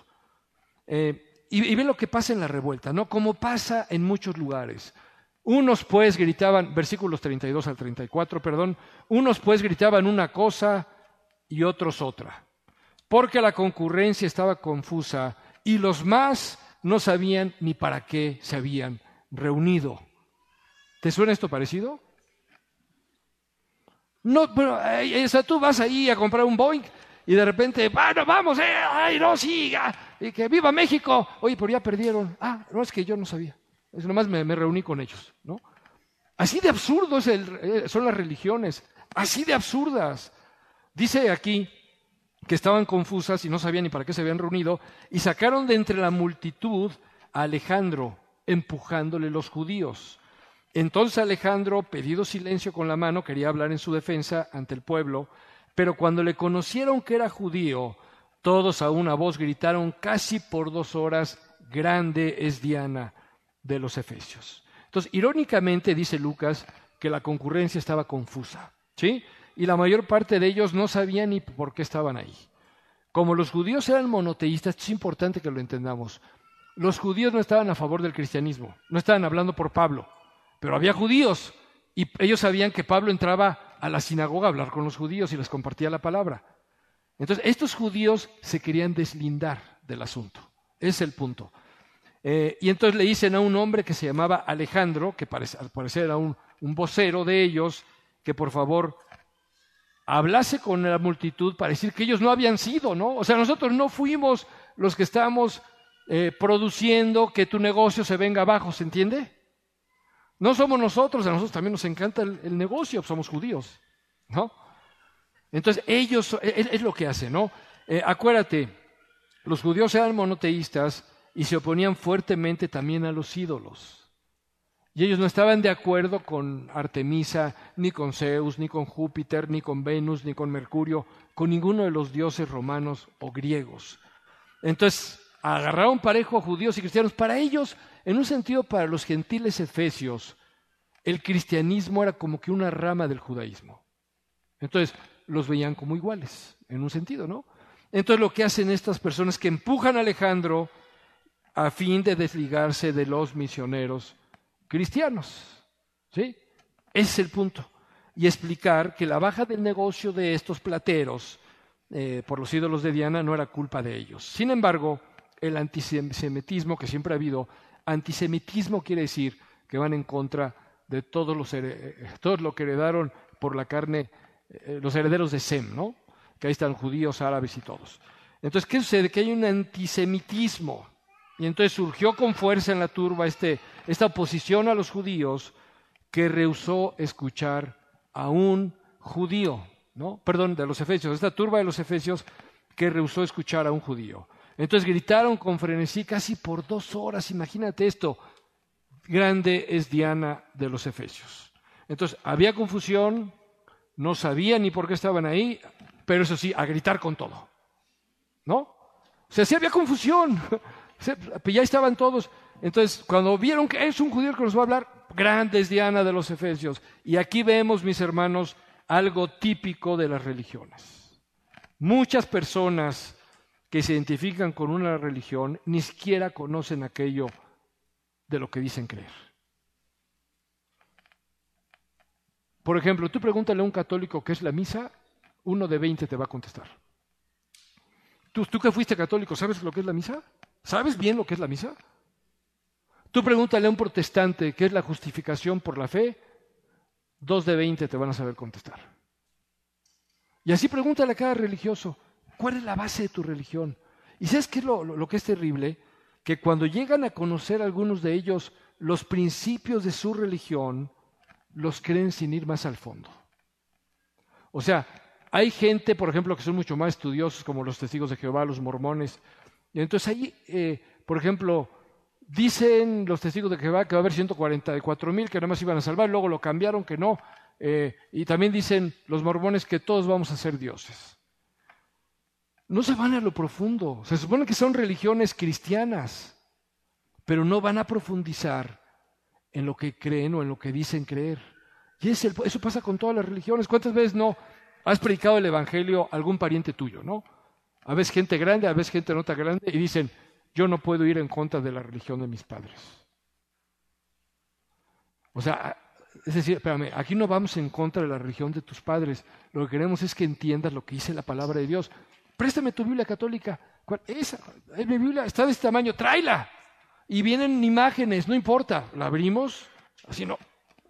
Y ven lo que pasa en la revuelta, ¿no? Como pasa en muchos lugares. Unos pues gritaban, versículos 32 al 34, unos pues gritaban una cosa y otros otra. porque la concurrencia estaba confusa y los más no sabían ni para qué se habían reunido. ¿Te suena esto parecido? No, pero o sea, tú vas ahí a comprar un Boeing y de repente, bueno, vamos, ay, no, siga, y que viva México. Oye, pero ya perdieron. Ah, no, es que yo no sabía. Es nomás me reuní con ellos, ¿no? Así de absurdo son las religiones, así de absurdas. Dice aquí que estaban confusas y no sabían ni para qué se habían reunido, y sacaron de entre la multitud a Alejandro, empujándole los judíos. Entonces Alejandro, pedido silencio con la mano, quería hablar en su defensa ante el pueblo, pero cuando le conocieron que era judío, todos a una voz gritaron casi por 2 horas, grande es Diana de los Efesios. Entonces, irónicamente dice Lucas que la concurrencia estaba confusa, ¿sí? Y la mayor parte de ellos no sabían ni por qué estaban ahí. Como los judíos eran monoteístas, es importante que lo entendamos. Los judíos no estaban a favor del cristianismo, no estaban hablando por Pablo, pero había judíos y ellos sabían que Pablo entraba a la sinagoga a hablar con los judíos y les compartía la palabra. Entonces, estos judíos se querían deslindar del asunto. Ese es el punto. Y entonces le dicen a un hombre que se llamaba Alejandro, que al parecer era un vocero de ellos, que por favor hablase con la multitud para decir que ellos no habían sido, ¿no? O sea, nosotros no fuimos los que estamos produciendo que tu negocio se venga abajo, ¿se entiende? No somos nosotros, a nosotros también nos encanta el negocio, somos judíos, ¿no? Entonces ellos, es lo que hacen, ¿no? Acuérdate, los judíos eran monoteístas y se oponían fuertemente también a los ídolos. Y ellos no estaban de acuerdo con Artemisa, ni con Zeus, ni con Júpiter, ni con Venus, ni con Mercurio, con ninguno de los dioses romanos o griegos. Entonces, agarraron parejo a judíos y cristianos. Para ellos, en un sentido, para los gentiles efesios, el cristianismo era como que una rama del judaísmo. Entonces, los veían como iguales, en un sentido, ¿no? Entonces, lo que hacen estas personas que empujan a Alejandro a fin de desligarse de los misioneros cristianos, ¿sí? Ese es el punto. Y explicar que la baja del negocio de estos plateros por los ídolos de Diana no era culpa de ellos. Sin embargo, el antisemitismo que siempre ha habido, antisemitismo quiere decir que van en contra de todos lo que heredaron por la carne, los herederos de Sem, ¿no? Que ahí están judíos, árabes y todos. Entonces, ¿qué sucede? Que hay un antisemitismo. Y entonces surgió con fuerza en la turba esta oposición a los judíos que rehusó escuchar a un judío, ¿no? Perdón, de los efesios, esta turba de los efesios que rehusó escuchar a un judío. Entonces gritaron con frenesí casi por 2 horas, imagínate esto, grande es Diana de los Efesios. Entonces había confusión, no sabían ni por qué estaban ahí, pero eso sí, a gritar con todo, ¿no? O sea, sí había confusión. Ya estaban todos. Entonces, cuando vieron que es un judío que nos va a hablar, grande es Diana de los Efesios. Y aquí vemos, mis hermanos, algo típico de las religiones. Muchas personas que se identifican con una religión ni siquiera conocen aquello de lo que dicen creer. Por ejemplo, tú pregúntale a un católico qué es la misa, 1 de 20 te va a contestar. Tú que fuiste católico, ¿sabes lo que es la misa? ¿Sabes bien lo que es la misa? Tú pregúntale a un protestante qué es la justificación por la fe, 2 de 20 te van a saber contestar. Y así pregúntale a cada religioso, ¿cuál es la base de tu religión? ¿Y sabes qué es lo que es terrible? Que cuando llegan a conocer algunos de ellos los principios de su religión, los creen sin ir más al fondo. O sea, hay gente, por ejemplo, que son mucho más estudiosos, como los testigos de Jehová, los mormones. Y entonces ahí, por ejemplo, dicen los testigos de Jehová que va a haber 144,000 que nada más iban a salvar, luego lo cambiaron que no. Y también dicen los mormones que todos vamos a ser dioses. No se van a lo profundo. Se supone que son religiones cristianas, pero no van a profundizar en lo que creen o en lo que dicen creer. Y eso pasa con todas las religiones. ¿Cuántas veces no has predicado el evangelio a algún pariente tuyo, no? A veces gente grande, a veces gente no tan grande, y dicen, yo no puedo ir en contra de la religión de mis padres. O sea, es decir, espérame, aquí no vamos en contra de la religión de tus padres. Lo que queremos es que entiendas lo que dice la palabra de Dios. Préstame tu Biblia católica. ¿Cuál? Esa, es mi Biblia, está de este tamaño, tráela. Y vienen imágenes, no importa, la abrimos, así no.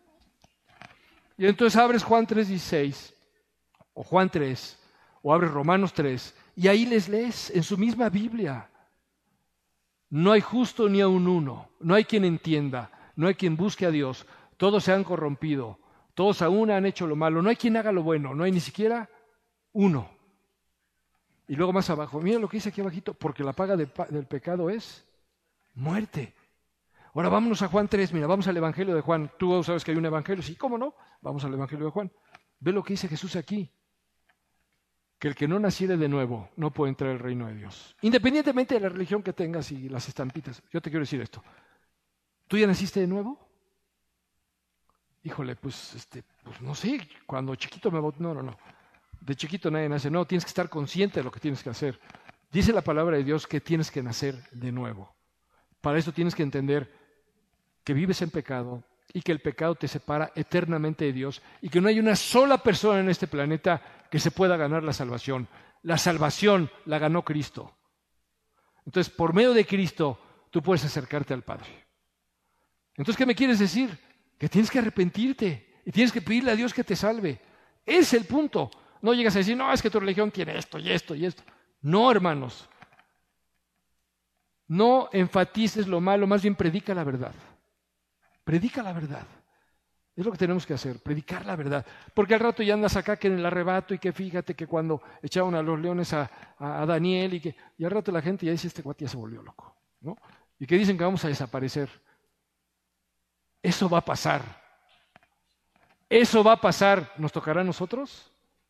Y entonces abres Juan 3:16, o Juan 3, o abres Romanos 3, y ahí les lees en su misma Biblia. No hay justo ni aun uno, no hay quien entienda, no hay quien busque a Dios, todos se han corrompido, todos aún han hecho lo malo, no hay quien haga lo bueno, no hay ni siquiera uno. Y luego más abajo, mira lo que dice aquí abajito, porque la paga del pecado es muerte. Ahora vámonos a Juan 3, mira, vamos al Evangelio de Juan. Tú sabes que hay un Evangelio, sí, ¿cómo no? Vamos al Evangelio de Juan. Ve lo que dice Jesús aquí, que el que no naciere de nuevo no puede entrar al reino de Dios. Independientemente de la religión que tengas y las estampitas, yo te quiero decir esto. ¿Tú ya naciste de nuevo? Híjole, pues no sé, cuando chiquito no. De chiquito nadie nace, no, tienes que estar consciente de lo que tienes que hacer. Dice la palabra de Dios que tienes que nacer de nuevo. Para eso tienes que entender que vives en pecado y que el pecado te separa eternamente de Dios y que no hay una sola persona en este planeta que se pueda ganar la salvación. La salvación la ganó Cristo. Entonces, por medio de Cristo, tú puedes acercarte al Padre. Entonces, ¿qué me quieres decir? Que tienes que arrepentirte y tienes que pedirle a Dios que te salve. Ese es el punto. No llegas a decir, no, es que tu religión tiene esto y esto y esto. No, hermanos. No enfatices lo malo, más bien predica la verdad. Predica la verdad. Es lo que tenemos que hacer, predicar la verdad. Porque al rato ya andas acá que en el arrebato y que fíjate que cuando echaron a los leones a Daniel y al rato la gente ya dice, este cuate ya se volvió loco, ¿no? Y que dicen que vamos a desaparecer. Eso va a pasar. Eso va a pasar. ¿Nos tocará a nosotros?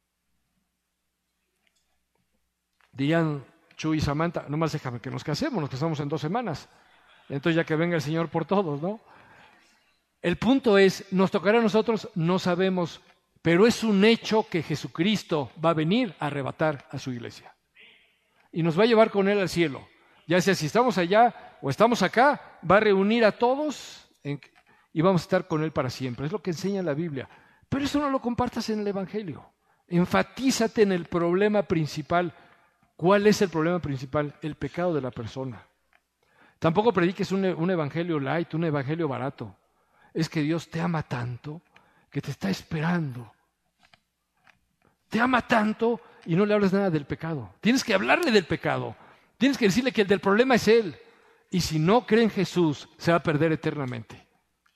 Dirían Chuy y Samantha, nomás déjame que nos casemos en 2 semanas. Entonces ya que venga el Señor por todos, ¿no? El punto es, ¿nos tocará a nosotros? No sabemos, pero es un hecho que Jesucristo va a venir a arrebatar a su iglesia. Y nos va a llevar con Él al cielo. Ya sea si estamos allá o estamos acá, va a reunir a todos y vamos a estar con Él para siempre. Es lo que enseña la Biblia. Pero eso no lo compartas en el Evangelio. Enfatízate en el problema principal. ¿Cuál es el problema principal? El pecado de la persona. Tampoco prediques un evangelio light, un evangelio barato. Es que Dios te ama tanto que te está esperando. Te ama tanto y no le hables nada del pecado. Tienes que hablarle del pecado. Tienes que decirle que el del problema es Él. Y si no cree en Jesús, se va a perder eternamente.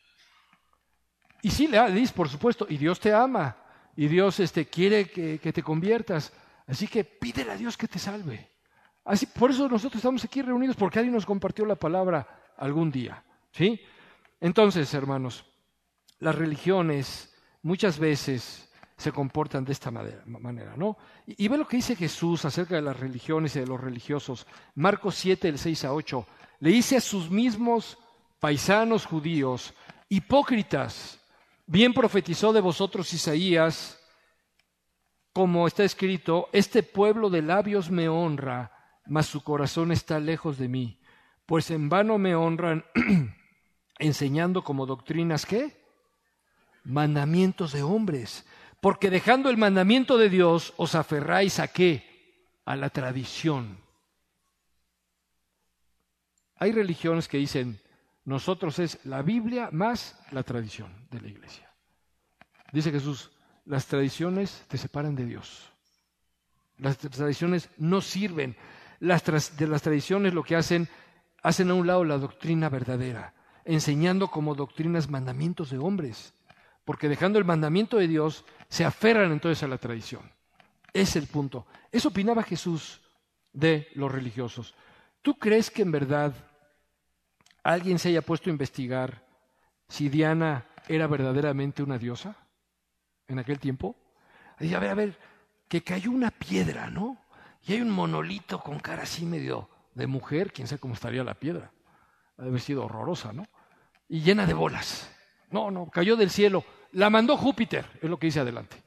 Y sí, le dices, por supuesto, y Dios te ama. Y Dios quiere que te conviertas. Así que pídele a Dios que te salve. Así, por eso nosotros estamos aquí reunidos, porque alguien nos compartió la palabra algún día, ¿sí? Entonces, hermanos, las religiones muchas veces se comportan de esta manera, ¿no? Y ve lo que dice Jesús acerca de las religiones y de los religiosos. Marcos 7, del 6-8. Le dice a sus mismos paisanos judíos, hipócritas, bien profetizó de vosotros Isaías, como está escrito, este pueblo de labios me honra, mas su corazón está lejos de mí. Pues en vano me honran, enseñando como doctrinas, ¿qué? Mandamientos de hombres. Porque dejando el mandamiento de Dios, os aferráis ¿a qué? A la tradición. Hay religiones que dicen, nosotros es la Biblia más la tradición de la iglesia. Dice Jesús, las tradiciones te separan de Dios. Las tradiciones no sirven. De las tradiciones lo que hacen a un lado la doctrina verdadera, enseñando como doctrinas mandamientos de hombres, porque dejando el mandamiento de Dios, se aferran entonces a la tradición. Es el punto. Eso opinaba Jesús de los religiosos. ¿Tú crees que en verdad alguien se haya puesto a investigar si Diana era verdaderamente una diosa en aquel tiempo? Y a ver, que cayó una piedra, ¿no? Y hay un monolito con cara así medio de mujer, quién sabe cómo estaría la piedra. Ha de haber sido horrorosa, ¿no? Y llena de bolas. No, cayó del cielo. La mandó Júpiter, es lo que dice adelante.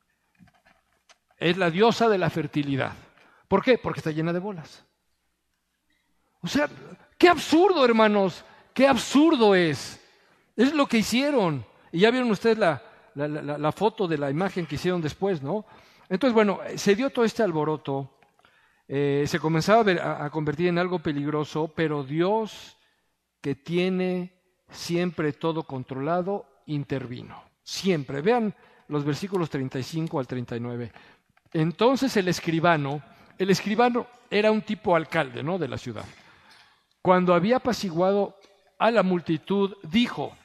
Es la diosa de la fertilidad. ¿Por qué? Porque está llena de bolas. O sea, qué absurdo, hermanos. Qué absurdo es. Es lo que hicieron. Y ya vieron ustedes la foto de la imagen que hicieron después, ¿no? Entonces, bueno, se dio todo este alboroto Se comenzaba a convertir en algo peligroso, pero Dios, que tiene siempre todo controlado, intervino. Siempre. Vean los versículos 35 al 39. Entonces el escribano era un tipo alcalde, ¿no?, de la ciudad. Cuando había apaciguado a la multitud, dijo: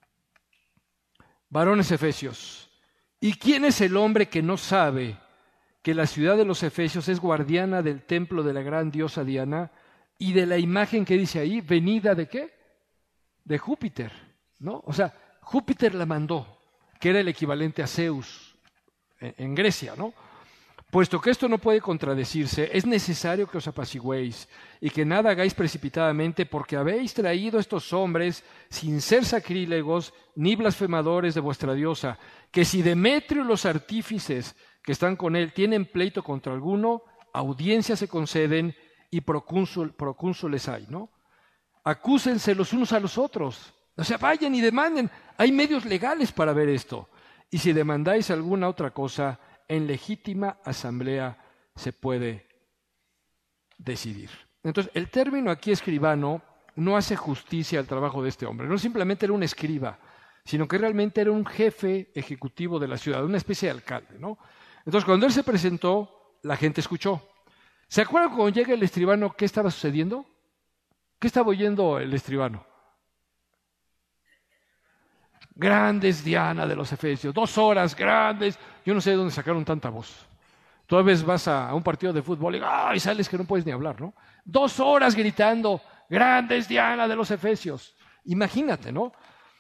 varones efesios, ¿y quién es el hombre que no sabe que la ciudad de los efesios es guardiana del templo de la gran diosa Diana y de la imagen que dice ahí, venida de qué? De Júpiter, ¿no? O sea, Júpiter la mandó, que era el equivalente a Zeus en Grecia, ¿no? Puesto que esto no puede contradecirse, es necesario que os apacigüéis y que nada hagáis precipitadamente, porque habéis traído estos hombres sin ser sacrílegos ni blasfemadores de vuestra diosa, que si Demetrio y los artífices que están con él tienen pleito contra alguno, audiencias se conceden y procónsules hay, ¿no? Acúsense los unos a los otros, o sea, vayan y demanden, hay medios legales para ver esto, y si demandáis alguna otra cosa, en legítima asamblea se puede decidir. Entonces, el término aquí escribano no hace justicia al trabajo de este hombre. No simplemente era un escriba, sino que realmente era un jefe ejecutivo de la ciudad, una especie de alcalde, ¿no? Entonces, cuando él se presentó, la gente escuchó. ¿Se acuerdan cuando llega el escribano qué estaba sucediendo? ¿Qué estaba oyendo el escribano? Grandes Diana de los Efesios, 2 horas, grandes. Yo no sé de dónde sacaron tanta voz. Tú a veces vas a un partido de fútbol y sales que no puedes ni hablar, ¿no? 2 horas gritando, grandes Diana de los Efesios. Imagínate, ¿no?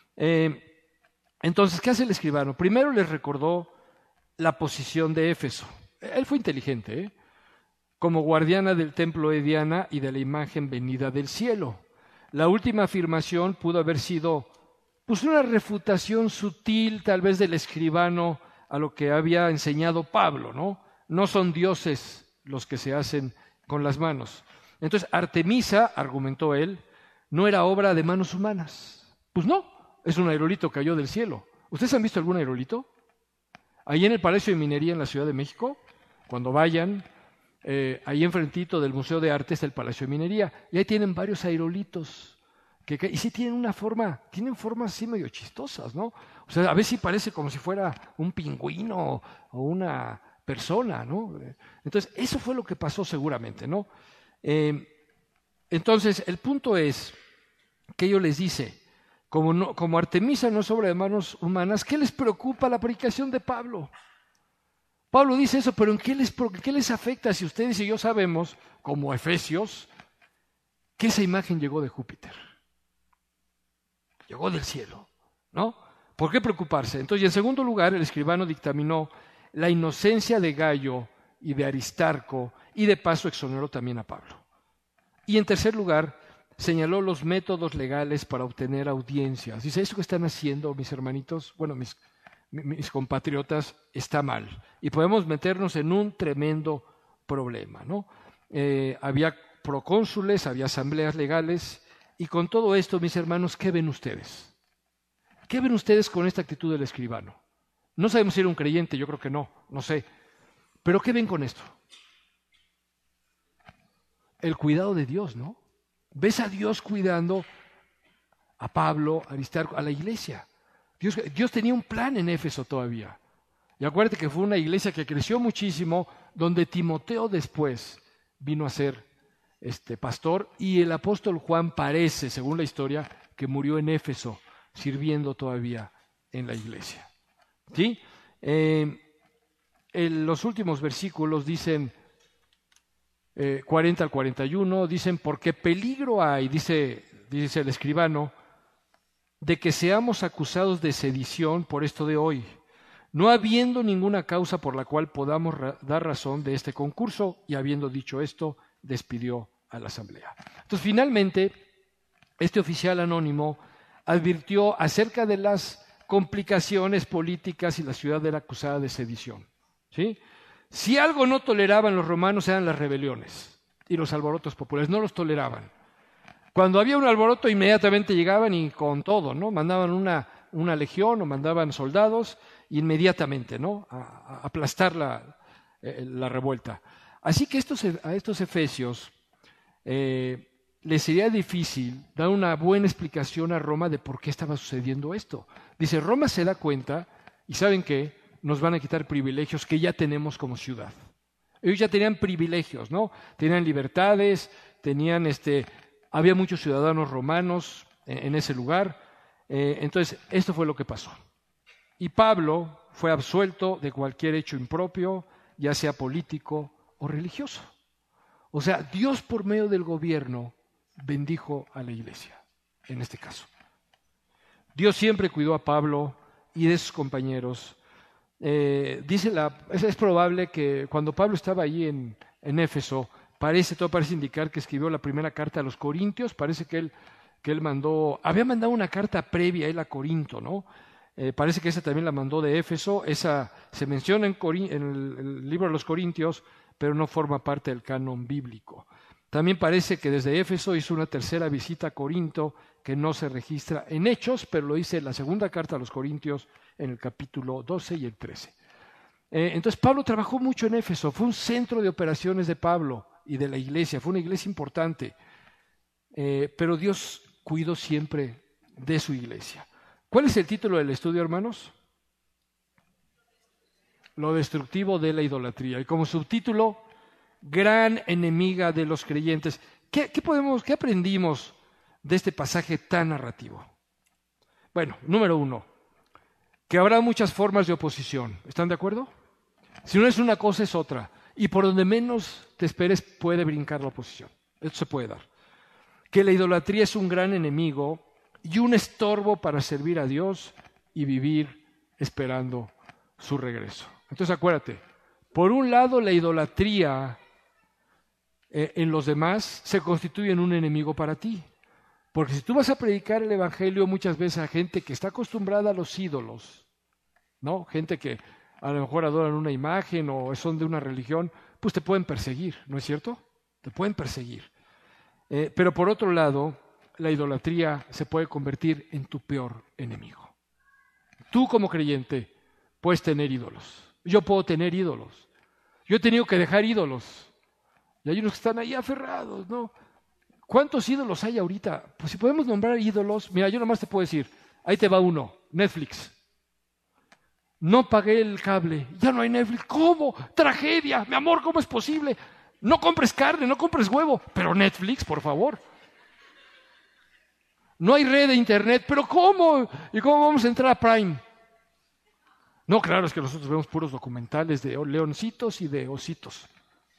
Entonces, ¿qué hace el escribano? Primero les recordó la posición de Éfeso. Él fue inteligente, ¿eh? Como guardiana del templo de Diana y de la imagen venida del cielo. La última afirmación pudo haber sido pues una refutación sutil tal vez del escribano a lo que había enseñado Pablo, ¿no? No son dioses los que se hacen con las manos. Entonces, Artemisa, argumentó él, no era obra de manos humanas. Pues no, es un aerolito que cayó del cielo. ¿Ustedes han visto algún aerolito? Ahí en el Palacio de Minería en la Ciudad de México, cuando vayan, ahí enfrentito del Museo de Arte está el Palacio de Minería, y ahí tienen varios aerolitos. Y sí tienen formas así medio chistosas, ¿no? O sea, a veces sí parece como si fuera un pingüino o una persona, ¿no? Entonces, eso fue lo que pasó seguramente, ¿no? Entonces, el punto es que ellos les dice, como Artemisa no es obra de manos humanas, ¿qué les preocupa la predicación de Pablo? Pablo dice eso, pero ¿en qué les afecta si ustedes y yo sabemos, como Efesios, que esa imagen llegó de Júpiter? Llegó del cielo, ¿no? ¿Por qué preocuparse? Entonces, y en segundo lugar, el escribano dictaminó la inocencia de Gayo y de Aristarco, y de paso exoneró también a Pablo. Y en tercer lugar, señaló los métodos legales para obtener audiencias. Dice, eso que están haciendo mis hermanitos, bueno, mis compatriotas, está mal. Y podemos meternos en un tremendo problema, ¿no? Había procónsules, había asambleas legales. Y con todo esto, mis hermanos, ¿qué ven ustedes? ¿Qué ven ustedes con esta actitud del escribano? No sabemos si era un creyente, yo creo que no sé. Pero ¿qué ven con esto? El cuidado de Dios, ¿no? ¿Ves a Dios cuidando a Pablo, a Aristarco, a la iglesia? Dios tenía un plan en Éfeso todavía. Y acuérdate que fue una iglesia que creció muchísimo, donde Timoteo después vino a ser pastor, y el apóstol Juan parece, según la historia, que murió en Éfeso, sirviendo todavía en la iglesia. ¿Sí? Los últimos versículos dicen, 40 al 41, dicen, porque peligro hay, dice el escribano, de que seamos acusados de sedición por esto de hoy, no habiendo ninguna causa por la cual podamos dar razón de este concurso, y habiendo dicho esto, despidió a la asamblea. Entonces, finalmente, este oficial anónimo advirtió acerca de las complicaciones políticas y la ciudad era acusada de sedición. ¿Sí? Si algo no toleraban los romanos eran las rebeliones y los alborotos populares, no los toleraban. Cuando había un alboroto inmediatamente llegaban y con todo, ¿no? Mandaban una legión o mandaban soldados inmediatamente, ¿no? A aplastar la revuelta. Así que a estos efesios les sería difícil dar una buena explicación a Roma de por qué estaba sucediendo esto. Dice, Roma se da cuenta y ¿saben qué? Nos van a quitar privilegios que ya tenemos como ciudad. Ellos ya tenían privilegios, ¿no? Tenían libertades, había muchos ciudadanos romanos en ese lugar. Entonces, esto fue lo que pasó. Y Pablo fue absuelto de cualquier hecho impropio, ya sea político o religioso. O sea, Dios por medio del gobierno bendijo a la iglesia, en este caso. Dios siempre cuidó a Pablo y de sus compañeros. Es probable que cuando Pablo estaba allí en Éfeso, todo parece indicar que escribió la primera carta a los Corintios. Parece que él había mandado una carta previa a él a Corinto, ¿no? Parece que esa también la mandó de Éfeso. Esa se menciona en el libro de los Corintios, pero no forma parte del canon bíblico. También parece que desde Éfeso hizo una tercera visita a Corinto que no se registra en Hechos, pero lo dice la segunda carta a los Corintios en el capítulo 12 y el 13. Entonces Pablo trabajó mucho en Éfeso, fue un centro de operaciones de Pablo y de la iglesia, fue una iglesia importante, pero Dios cuidó siempre de su iglesia. ¿Cuál es el título del estudio, hermanos? Lo destructivo de la idolatría. Y como subtítulo, gran enemiga de los creyentes. ¿Qué aprendimos de este pasaje tan narrativo? Bueno, número 1, que habrá muchas formas de oposición. ¿Están de acuerdo? Si no es una cosa, es otra. Y por donde menos te esperes puede brincar la oposición. Esto se puede dar. Que la idolatría es un gran enemigo y un estorbo para servir a Dios y vivir esperando su regreso. Entonces acuérdate, por un lado la idolatría en los demás se constituye en un enemigo para ti. Porque si tú vas a predicar el evangelio muchas veces a gente que está acostumbrada a los ídolos, ¿no? Gente que a lo mejor adoran una imagen o son de una religión, pues te pueden perseguir, ¿no es cierto? Te pueden perseguir. Pero por otro lado, la idolatría se puede convertir en tu peor enemigo. Tú como creyente puedes tener ídolos. Yo puedo tener ídolos. Yo he tenido que dejar ídolos. Y hay unos que están ahí aferrados, ¿no? ¿Cuántos ídolos hay ahorita? Pues si podemos nombrar ídolos, mira, yo nomás te puedo decir, ahí te va uno, Netflix. No pagué el cable, ya no hay Netflix. ¿Cómo? ¡Tragedia! Mi amor, ¿cómo es posible? No compres carne, no compres huevo, pero Netflix, por favor. No hay red de internet, pero ¿cómo? ¿Y cómo vamos a entrar a Prime? No, claro, es que nosotros vemos puros documentales de leoncitos y de ositos.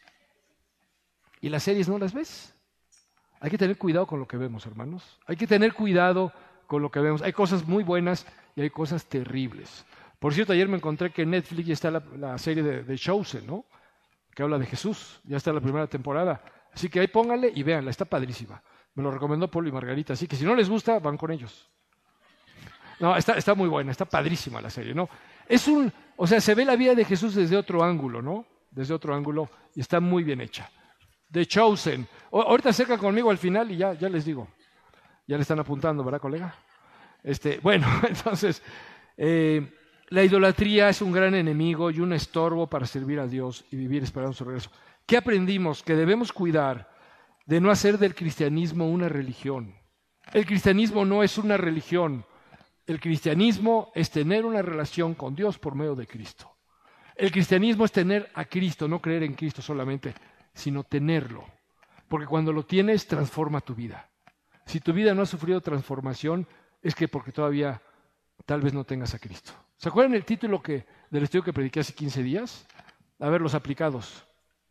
¿Y las series no las ves? Hay que tener cuidado con lo que vemos, hermanos. Hay que tener cuidado con lo que vemos. Hay cosas muy buenas y hay cosas terribles. Por cierto, ayer me encontré que en Netflix ya está la serie de Chosen, ¿no? Que habla de Jesús. Ya está la primera temporada. Así que ahí pónganle y véanla, está padrísima. Me lo recomendó Polo y Margarita. Así que si no les gusta, van con ellos. No, está muy buena, está padrísima la serie, ¿no? Se ve la vida de Jesús desde otro ángulo, ¿no? Desde otro ángulo y está muy bien hecha. The Chosen. Ahorita acerca conmigo al final y ya les digo. Ya le están apuntando, ¿verdad, colega? Bueno, entonces, la idolatría es un gran enemigo y un estorbo para servir a Dios y vivir esperando su regreso. ¿Qué aprendimos? Que debemos cuidar de no hacer del cristianismo una religión. El cristianismo no es una religión. El cristianismo es tener una relación con Dios por medio de Cristo. El cristianismo es tener a Cristo, no creer en Cristo solamente, sino tenerlo. Porque cuando lo tienes, transforma tu vida. Si tu vida no ha sufrido transformación, es que porque todavía tal vez no tengas a Cristo. ¿Se acuerdan el título del estudio que prediqué hace 15 días? A ver, los aplicados.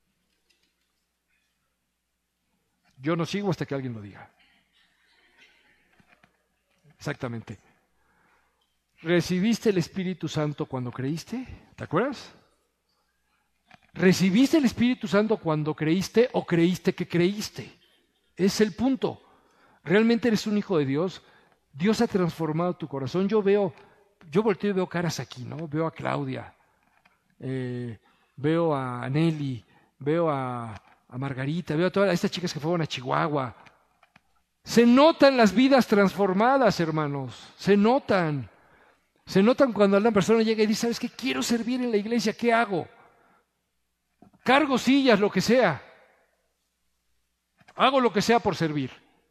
Yo no sigo hasta que alguien lo diga. Exactamente. ¿Recibiste el Espíritu Santo cuando creíste? ¿Te acuerdas? ¿Recibiste el Espíritu Santo cuando creíste o creíste que creíste? Es el punto. ¿Realmente eres un hijo de Dios? Dios ha transformado tu corazón. Yo volteo y veo caras aquí, ¿no? Veo a Claudia, veo a Nelly, veo a Margarita, veo a todas estas chicas que fueron a Chihuahua. Se notan las vidas transformadas, hermanos. Se notan. Se notan cuando una persona llega y dice, ¿sabes qué? Quiero servir en la iglesia, ¿qué hago? cargo sillas, lo que sea. Hago lo que sea por servir.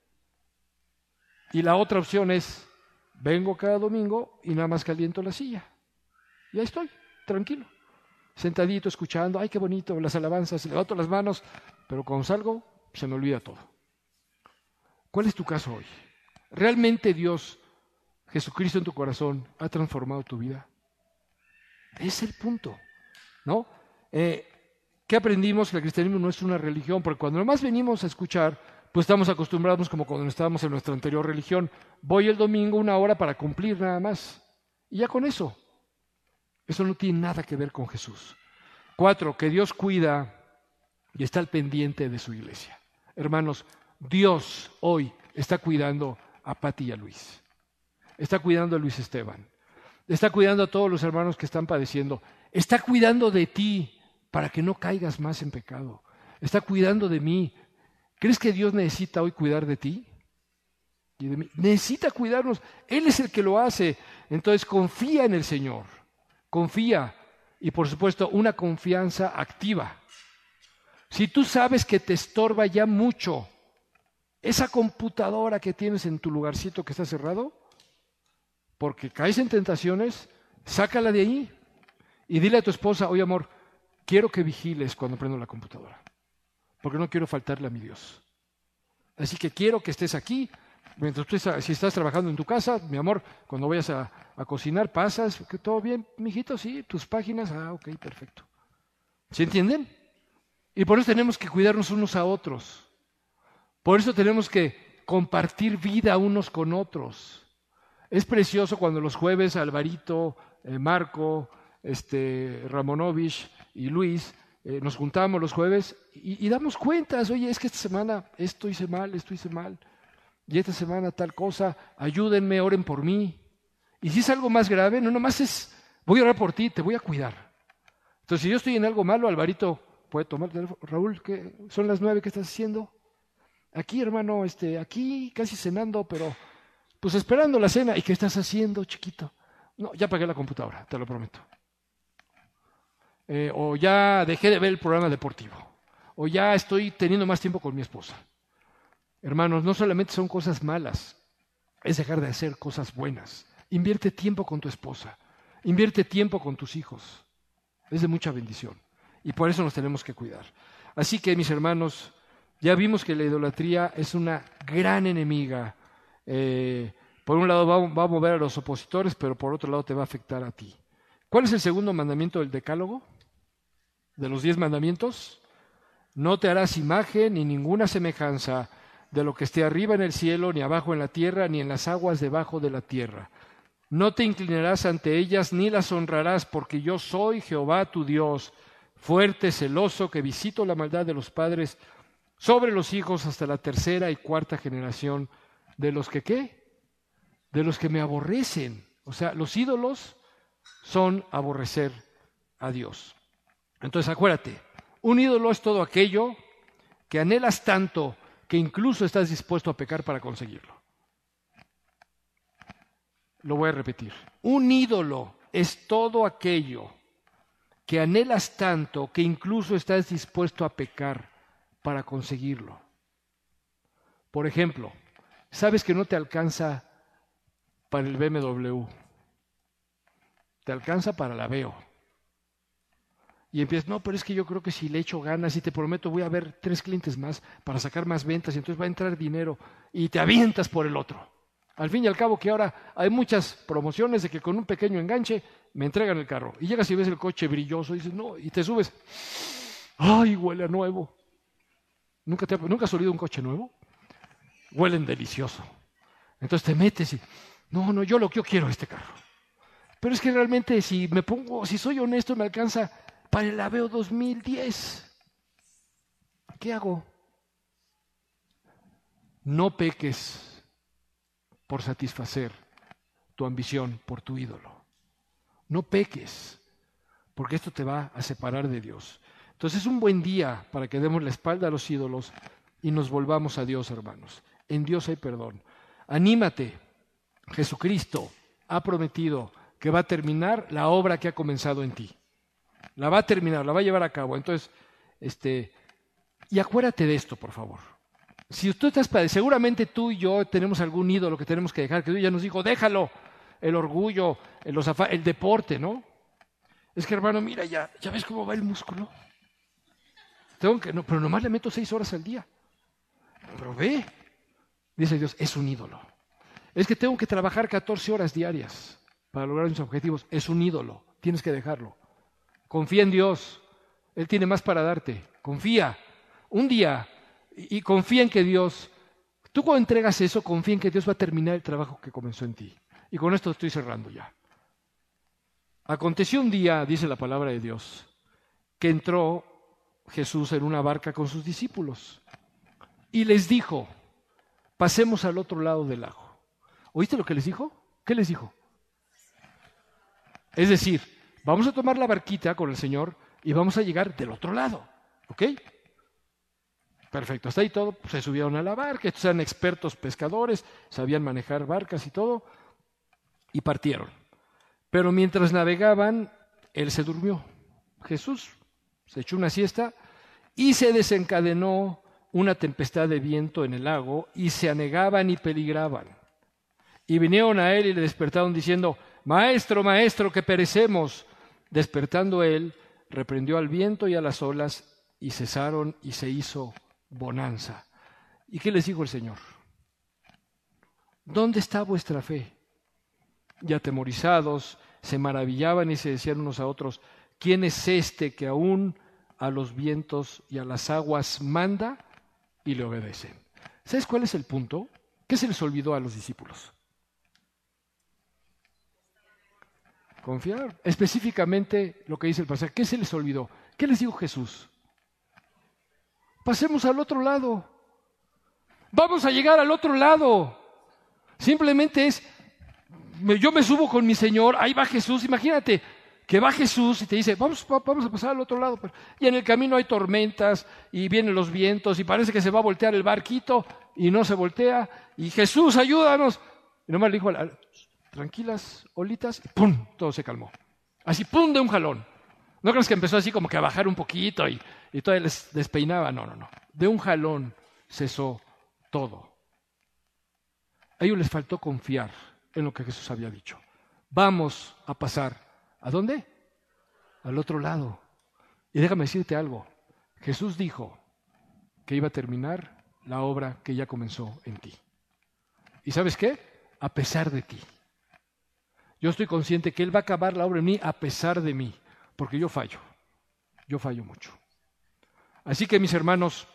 Y la otra opción es, vengo cada domingo y nada más caliento la silla. Y ahí estoy, tranquilo, sentadito, escuchando, ay, qué bonito, las alabanzas, levanto las manos, pero cuando salgo, se me olvida todo. ¿Cuál es tu caso hoy? ¿Realmente Dios, Jesucristo en tu corazón, ha transformado tu vida? Ese es el punto, ¿no? ¿Qué aprendimos? Que el cristianismo no es una religión, porque cuando nomás venimos a escuchar, pues estamos acostumbrados como cuando estábamos en nuestra anterior religión. Voy el domingo 1 hora para cumplir nada más. Y ya con eso. Eso no tiene nada que ver con Jesús. 4, que Dios cuida y está al pendiente de su iglesia. Hermanos, Dios hoy está cuidando a Pati y a Luis. Está cuidando a Luis Esteban. Está cuidando a todos los hermanos que están padeciendo. Está cuidando de ti para que no caigas más en pecado. Está cuidando de mí. ¿Crees que Dios necesita hoy cuidar de ti y de mí? Necesita cuidarnos. Él es el que lo hace. Entonces confía en el Señor. Confía. Y por supuesto, una confianza activa. Si tú sabes que te estorba ya mucho esa computadora que tienes en tu lugarcito que está cerrado, porque caes en tentaciones, sácala de ahí y dile a tu esposa, oye amor, quiero que vigiles cuando prendo la computadora, porque no quiero faltarle a mi Dios. Así que quiero que estés aquí, mientras tú si estás trabajando en tu casa, mi amor, cuando vayas a cocinar, pasas, que todo bien, mijito, sí, tus páginas, ok, perfecto. ¿Sí entienden? Y por eso tenemos que cuidarnos unos a otros. Por eso tenemos que compartir vida unos con otros. Es precioso cuando los jueves Alvarito, Marco, Ramonovich y Luis nos juntamos los jueves y damos cuentas. Oye, es que esta semana esto hice mal, y esta semana tal cosa, ayúdenme, oren por mí. Y si es algo más grave, no nomás es, voy a orar por ti, te voy a cuidar. Entonces, si yo estoy en algo malo, Alvarito puede tomar el teléfono. Raúl, ¿qué? Son las 9, ¿qué estás haciendo? Aquí, hermano, aquí casi cenando, pero pues esperando la cena. ¿Y qué estás haciendo, chiquito? No, ya apagué la computadora, te lo prometo. O ya dejé de ver el programa deportivo. O ya estoy teniendo más tiempo con mi esposa. Hermanos, no solamente son cosas malas, es dejar de hacer cosas buenas. Invierte tiempo con tu esposa. Invierte tiempo con tus hijos. Es de mucha bendición. Y por eso nos tenemos que cuidar. Así que, mis hermanos, ya vimos que la idolatría es una gran enemiga. Por un lado va a mover a los opositores, pero por otro lado te va a afectar a ti. ¿Cuál es el segundo mandamiento del Decálogo? De los 10 mandamientos. No te harás imagen ni ninguna semejanza de lo que esté arriba en el cielo, ni abajo en la tierra, ni en las aguas debajo de la tierra. No te inclinarás ante ellas, ni las honrarás, porque yo soy Jehová tu Dios, fuerte, celoso, que visito la maldad de los padres sobre los hijos hasta la 3ª y 4ª generación de los que, ¿qué? De los que me aborrecen. O sea, los ídolos son aborrecer a Dios. Entonces, acuérdate, un ídolo es todo aquello que anhelas tanto que incluso estás dispuesto a pecar para conseguirlo. Lo voy a repetir. Un ídolo es todo aquello que anhelas tanto que incluso estás dispuesto a pecar para conseguirlo. Por ejemplo, sabes que no te alcanza para el BMW, te alcanza para la Aveo. Y empiezas, no, pero es que yo creo que si le echo ganas y te prometo voy a ver 3 clientes más para sacar más ventas y entonces va a entrar dinero y te avientas por el otro. Al fin y al cabo que ahora hay muchas promociones de que con un pequeño enganche me entregan el carro. Y llegas y ves el coche brilloso y dices, no, y te subes. ¡Ay, huele a nuevo! ¿Nunca has olido un coche nuevo? Huelen delicioso. Entonces te metes y, no, yo quiero este carro. Pero es que realmente si soy honesto, me alcanza para el Aveo 2010. ¿Qué hago? No peques por satisfacer tu ambición por tu ídolo. No peques, porque esto te va a separar de Dios. Entonces es un buen día para que demos la espalda a los ídolos y nos volvamos a Dios, hermanos. En Dios hay perdón. Anímate. Jesucristo ha prometido que va a terminar la obra que ha comenzado en ti. La va a terminar, la va a llevar a cabo. Entonces, Y acuérdate de esto, por favor. Si tú estás seguramente tú y yo tenemos algún ídolo que tenemos que dejar, que Dios ya nos dijo, déjalo, el orgullo, el deporte, ¿no? Es que, hermano, mira, ya ves cómo va el músculo. Pero nomás le meto 6 horas al día. Pero ve, dice Dios, es un ídolo. Es que tengo que trabajar 14 horas diarias para lograr mis objetivos. Es un ídolo, tienes que dejarlo. Confía en Dios, Él tiene más para darte. Confía, un día, y confía en que Dios, tú cuando entregas eso, confía en que Dios va a terminar el trabajo que comenzó en ti. Y con esto estoy cerrando ya. Aconteció un día, dice la palabra de Dios, que entró Jesús en una barca con sus discípulos y les dijo, pasemos al otro lado del lago. ¿Oíste lo que les dijo? ¿Qué les dijo? Es decir, vamos a tomar la barquita con el Señor y vamos a llegar del otro lado. ¿Ok? Perfecto. Hasta ahí todo, pues, se subieron a la barca. Estos eran expertos pescadores, sabían manejar barcas y todo, y partieron. Pero mientras navegaban, Él se durmió. Jesús se echó una siesta y se desencadenó una tempestad de viento en el lago y se anegaban y peligraban. Y vinieron a Él y le despertaron diciendo, Maestro, Maestro, que perecemos. Despertando Él, reprendió al viento y a las olas y cesaron y se hizo bonanza. ¿Y qué les dijo el Señor? ¿Dónde está vuestra fe? Y atemorizados se maravillaban y se decían unos a otros, ¿quién es este que aún a los vientos y a las aguas manda y le obedecen? ¿Sabes cuál es el punto? ¿Qué se les olvidó a los discípulos? Confiar. Específicamente lo que dice el pasaje, ¿qué se les olvidó? ¿Qué les dijo Jesús? Pasemos al otro lado. Vamos a llegar al otro lado. Simplemente yo me subo con mi Señor, ahí va Jesús, imagínate que va Jesús y te dice, vamos a pasar al otro lado. Y en el camino hay tormentas y vienen los vientos y parece que se va a voltear el barquito y no se voltea. Y Jesús, ayúdanos. Y nomás le dijo, tranquilas, olitas, y ¡pum! Todo se calmó. Así, ¡pum! De un jalón. ¿No crees que empezó así como que a bajar un poquito y todavía les despeinaba? No. De un jalón cesó todo. A ellos les faltó confiar en lo que Jesús había dicho. Vamos a pasar. ¿A dónde? Al otro lado. Y déjame decirte algo. Jesús dijo que iba a terminar la obra que ya comenzó en ti. ¿Y sabes qué? A pesar de ti. Yo estoy consciente que Él va a acabar la obra en mí a pesar de mí, porque yo fallo mucho. Así que mis hermanos,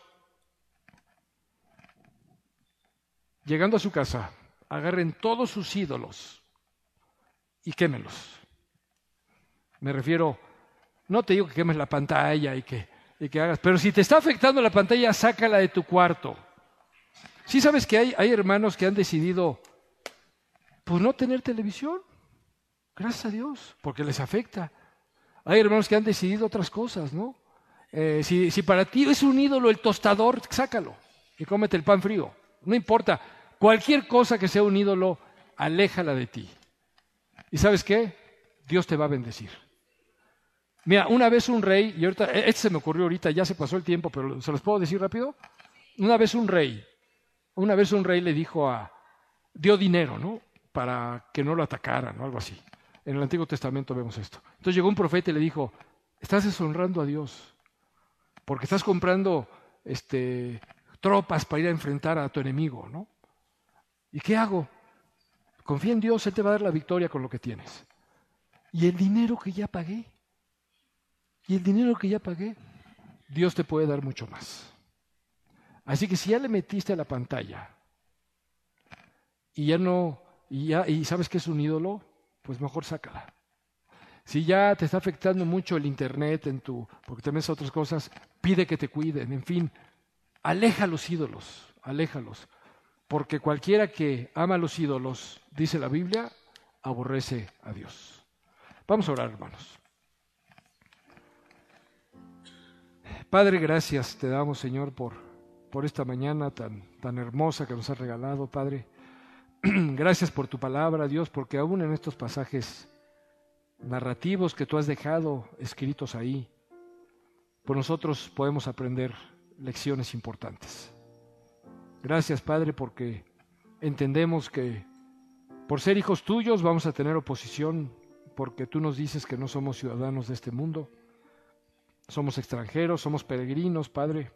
llegando a su casa, agarren todos sus ídolos y quémenlos. Me refiero, no te digo que quemes la pantalla y que hagas, pero si te está afectando la pantalla, sácala de tu cuarto. ¿Sí sabes que hay hermanos que han decidido, pues, no tener televisión? Gracias a Dios, porque les afecta. Hay hermanos que han decidido otras cosas, ¿no? Si para ti es un ídolo el tostador, sácalo y cómete el pan frío. No importa, cualquier cosa que sea un ídolo, aléjala de ti. ¿Y sabes qué? Dios te va a bendecir. Mira, una vez un rey, y ahorita, se me ocurrió ahorita, ya se pasó el tiempo, pero ¿se los puedo decir rápido? Una vez un rey le dijo dio dinero, ¿no? Para que no lo atacaran o algo así. En el Antiguo Testamento vemos esto. Entonces llegó un profeta y le dijo, estás deshonrando a Dios, porque estás comprando tropas para ir a enfrentar a tu enemigo, ¿no? ¿Y qué hago? Confía en Dios, Él te va a dar la victoria con lo que tienes. Y el dinero que ya pagué, Dios te puede dar mucho más. Así que si ya le metiste a la pantalla y sabes que es un ídolo, pues mejor sácala. Si ya te está afectando mucho el internet porque te metes a otras cosas, pide que te cuiden. En fin, aleja los ídolos, aléjalos. Porque cualquiera que ama a los ídolos, dice la Biblia, aborrece a Dios. Vamos a orar, hermanos. Padre, gracias te damos, Señor, por esta mañana tan hermosa que nos has regalado, Padre. Gracias por tu palabra, Dios, porque aún en estos pasajes narrativos que tú has dejado escritos ahí, pues nosotros podemos aprender lecciones importantes. Gracias, Padre, porque entendemos que por ser hijos tuyos vamos a tener oposición, porque tú nos dices que no somos ciudadanos de este mundo, somos extranjeros, somos peregrinos, Padre,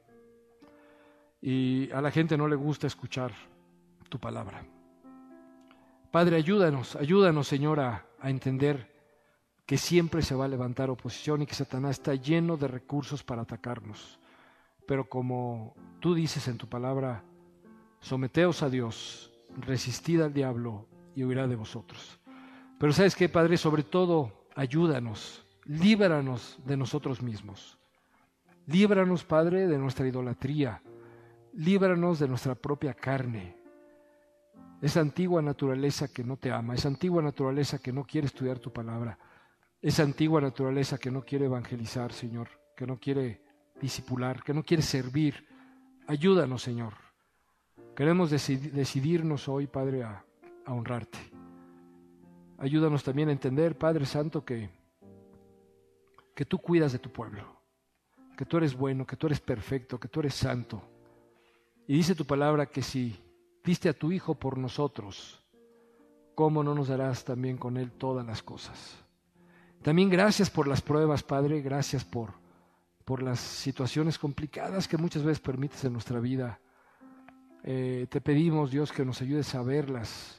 y a la gente no le gusta escuchar tu palabra. Padre, ayúdanos, Señor, a entender que siempre se va a levantar oposición y que Satanás está lleno de recursos para atacarnos. Pero como tú dices en tu palabra, someteos a Dios, resistid al diablo y huirá de vosotros. Pero ¿sabes qué, Padre? Sobre todo, ayúdanos, líbranos de nosotros mismos. Líbranos, Padre, de nuestra idolatría. Líbranos de nuestra propia carne. Esa antigua naturaleza que no te ama, esa antigua naturaleza que no quiere estudiar tu palabra, esa antigua naturaleza que no quiere evangelizar, Señor, que no quiere discipular, que no quiere servir. Ayúdanos, Señor. Queremos decidirnos hoy, Padre, a honrarte. Ayúdanos también a entender, Padre Santo, que tú cuidas de tu pueblo, que tú eres bueno, que tú eres perfecto, que tú eres santo. Y dice tu palabra que si diste a tu Hijo por nosotros, ¿cómo no nos darás también con Él todas las cosas? También gracias por las pruebas, Padre, gracias por las situaciones complicadas que muchas veces permites en nuestra vida. Te pedimos, Dios, que nos ayudes a verlas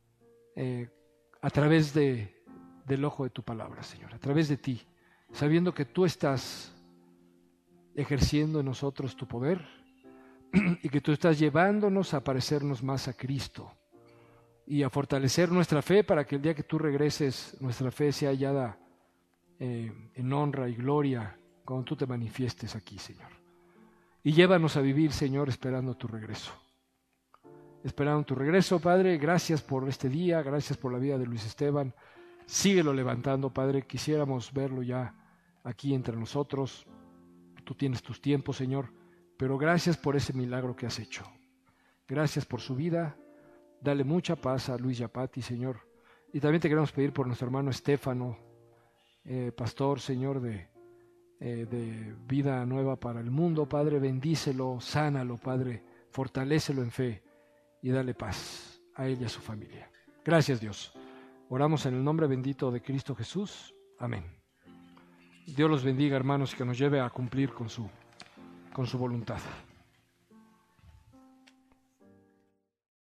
a través del ojo de tu palabra, Señor, a través de ti, sabiendo que tú estás ejerciendo en nosotros tu poder y que tú estás llevándonos a parecernos más a Cristo y a fortalecer nuestra fe para que el día que tú regreses, nuestra fe sea hallada en honra y gloria cuando tú te manifiestes aquí, Señor. Y llévanos a vivir, Señor, esperando tu regreso. Esperando tu regreso, Padre. Gracias por este día, gracias por la vida de Luis Esteban. Síguelo levantando, Padre. Quisiéramos verlo ya aquí entre nosotros. Tú tienes tus tiempos, Señor, pero gracias por ese milagro que has hecho. Gracias por su vida. Dale mucha paz a Luis Yapati, Señor. Y también te queremos pedir por nuestro hermano Estéfano, pastor, Señor, de Vida Nueva para el Mundo. Padre, bendícelo, sánalo, Padre, fortalécelo en fe y dale paz a él y a su familia. Gracias, Dios. Oramos en el nombre bendito de Cristo Jesús. Amén. Dios los bendiga, hermanos, y que nos lleve a cumplir con su voluntad.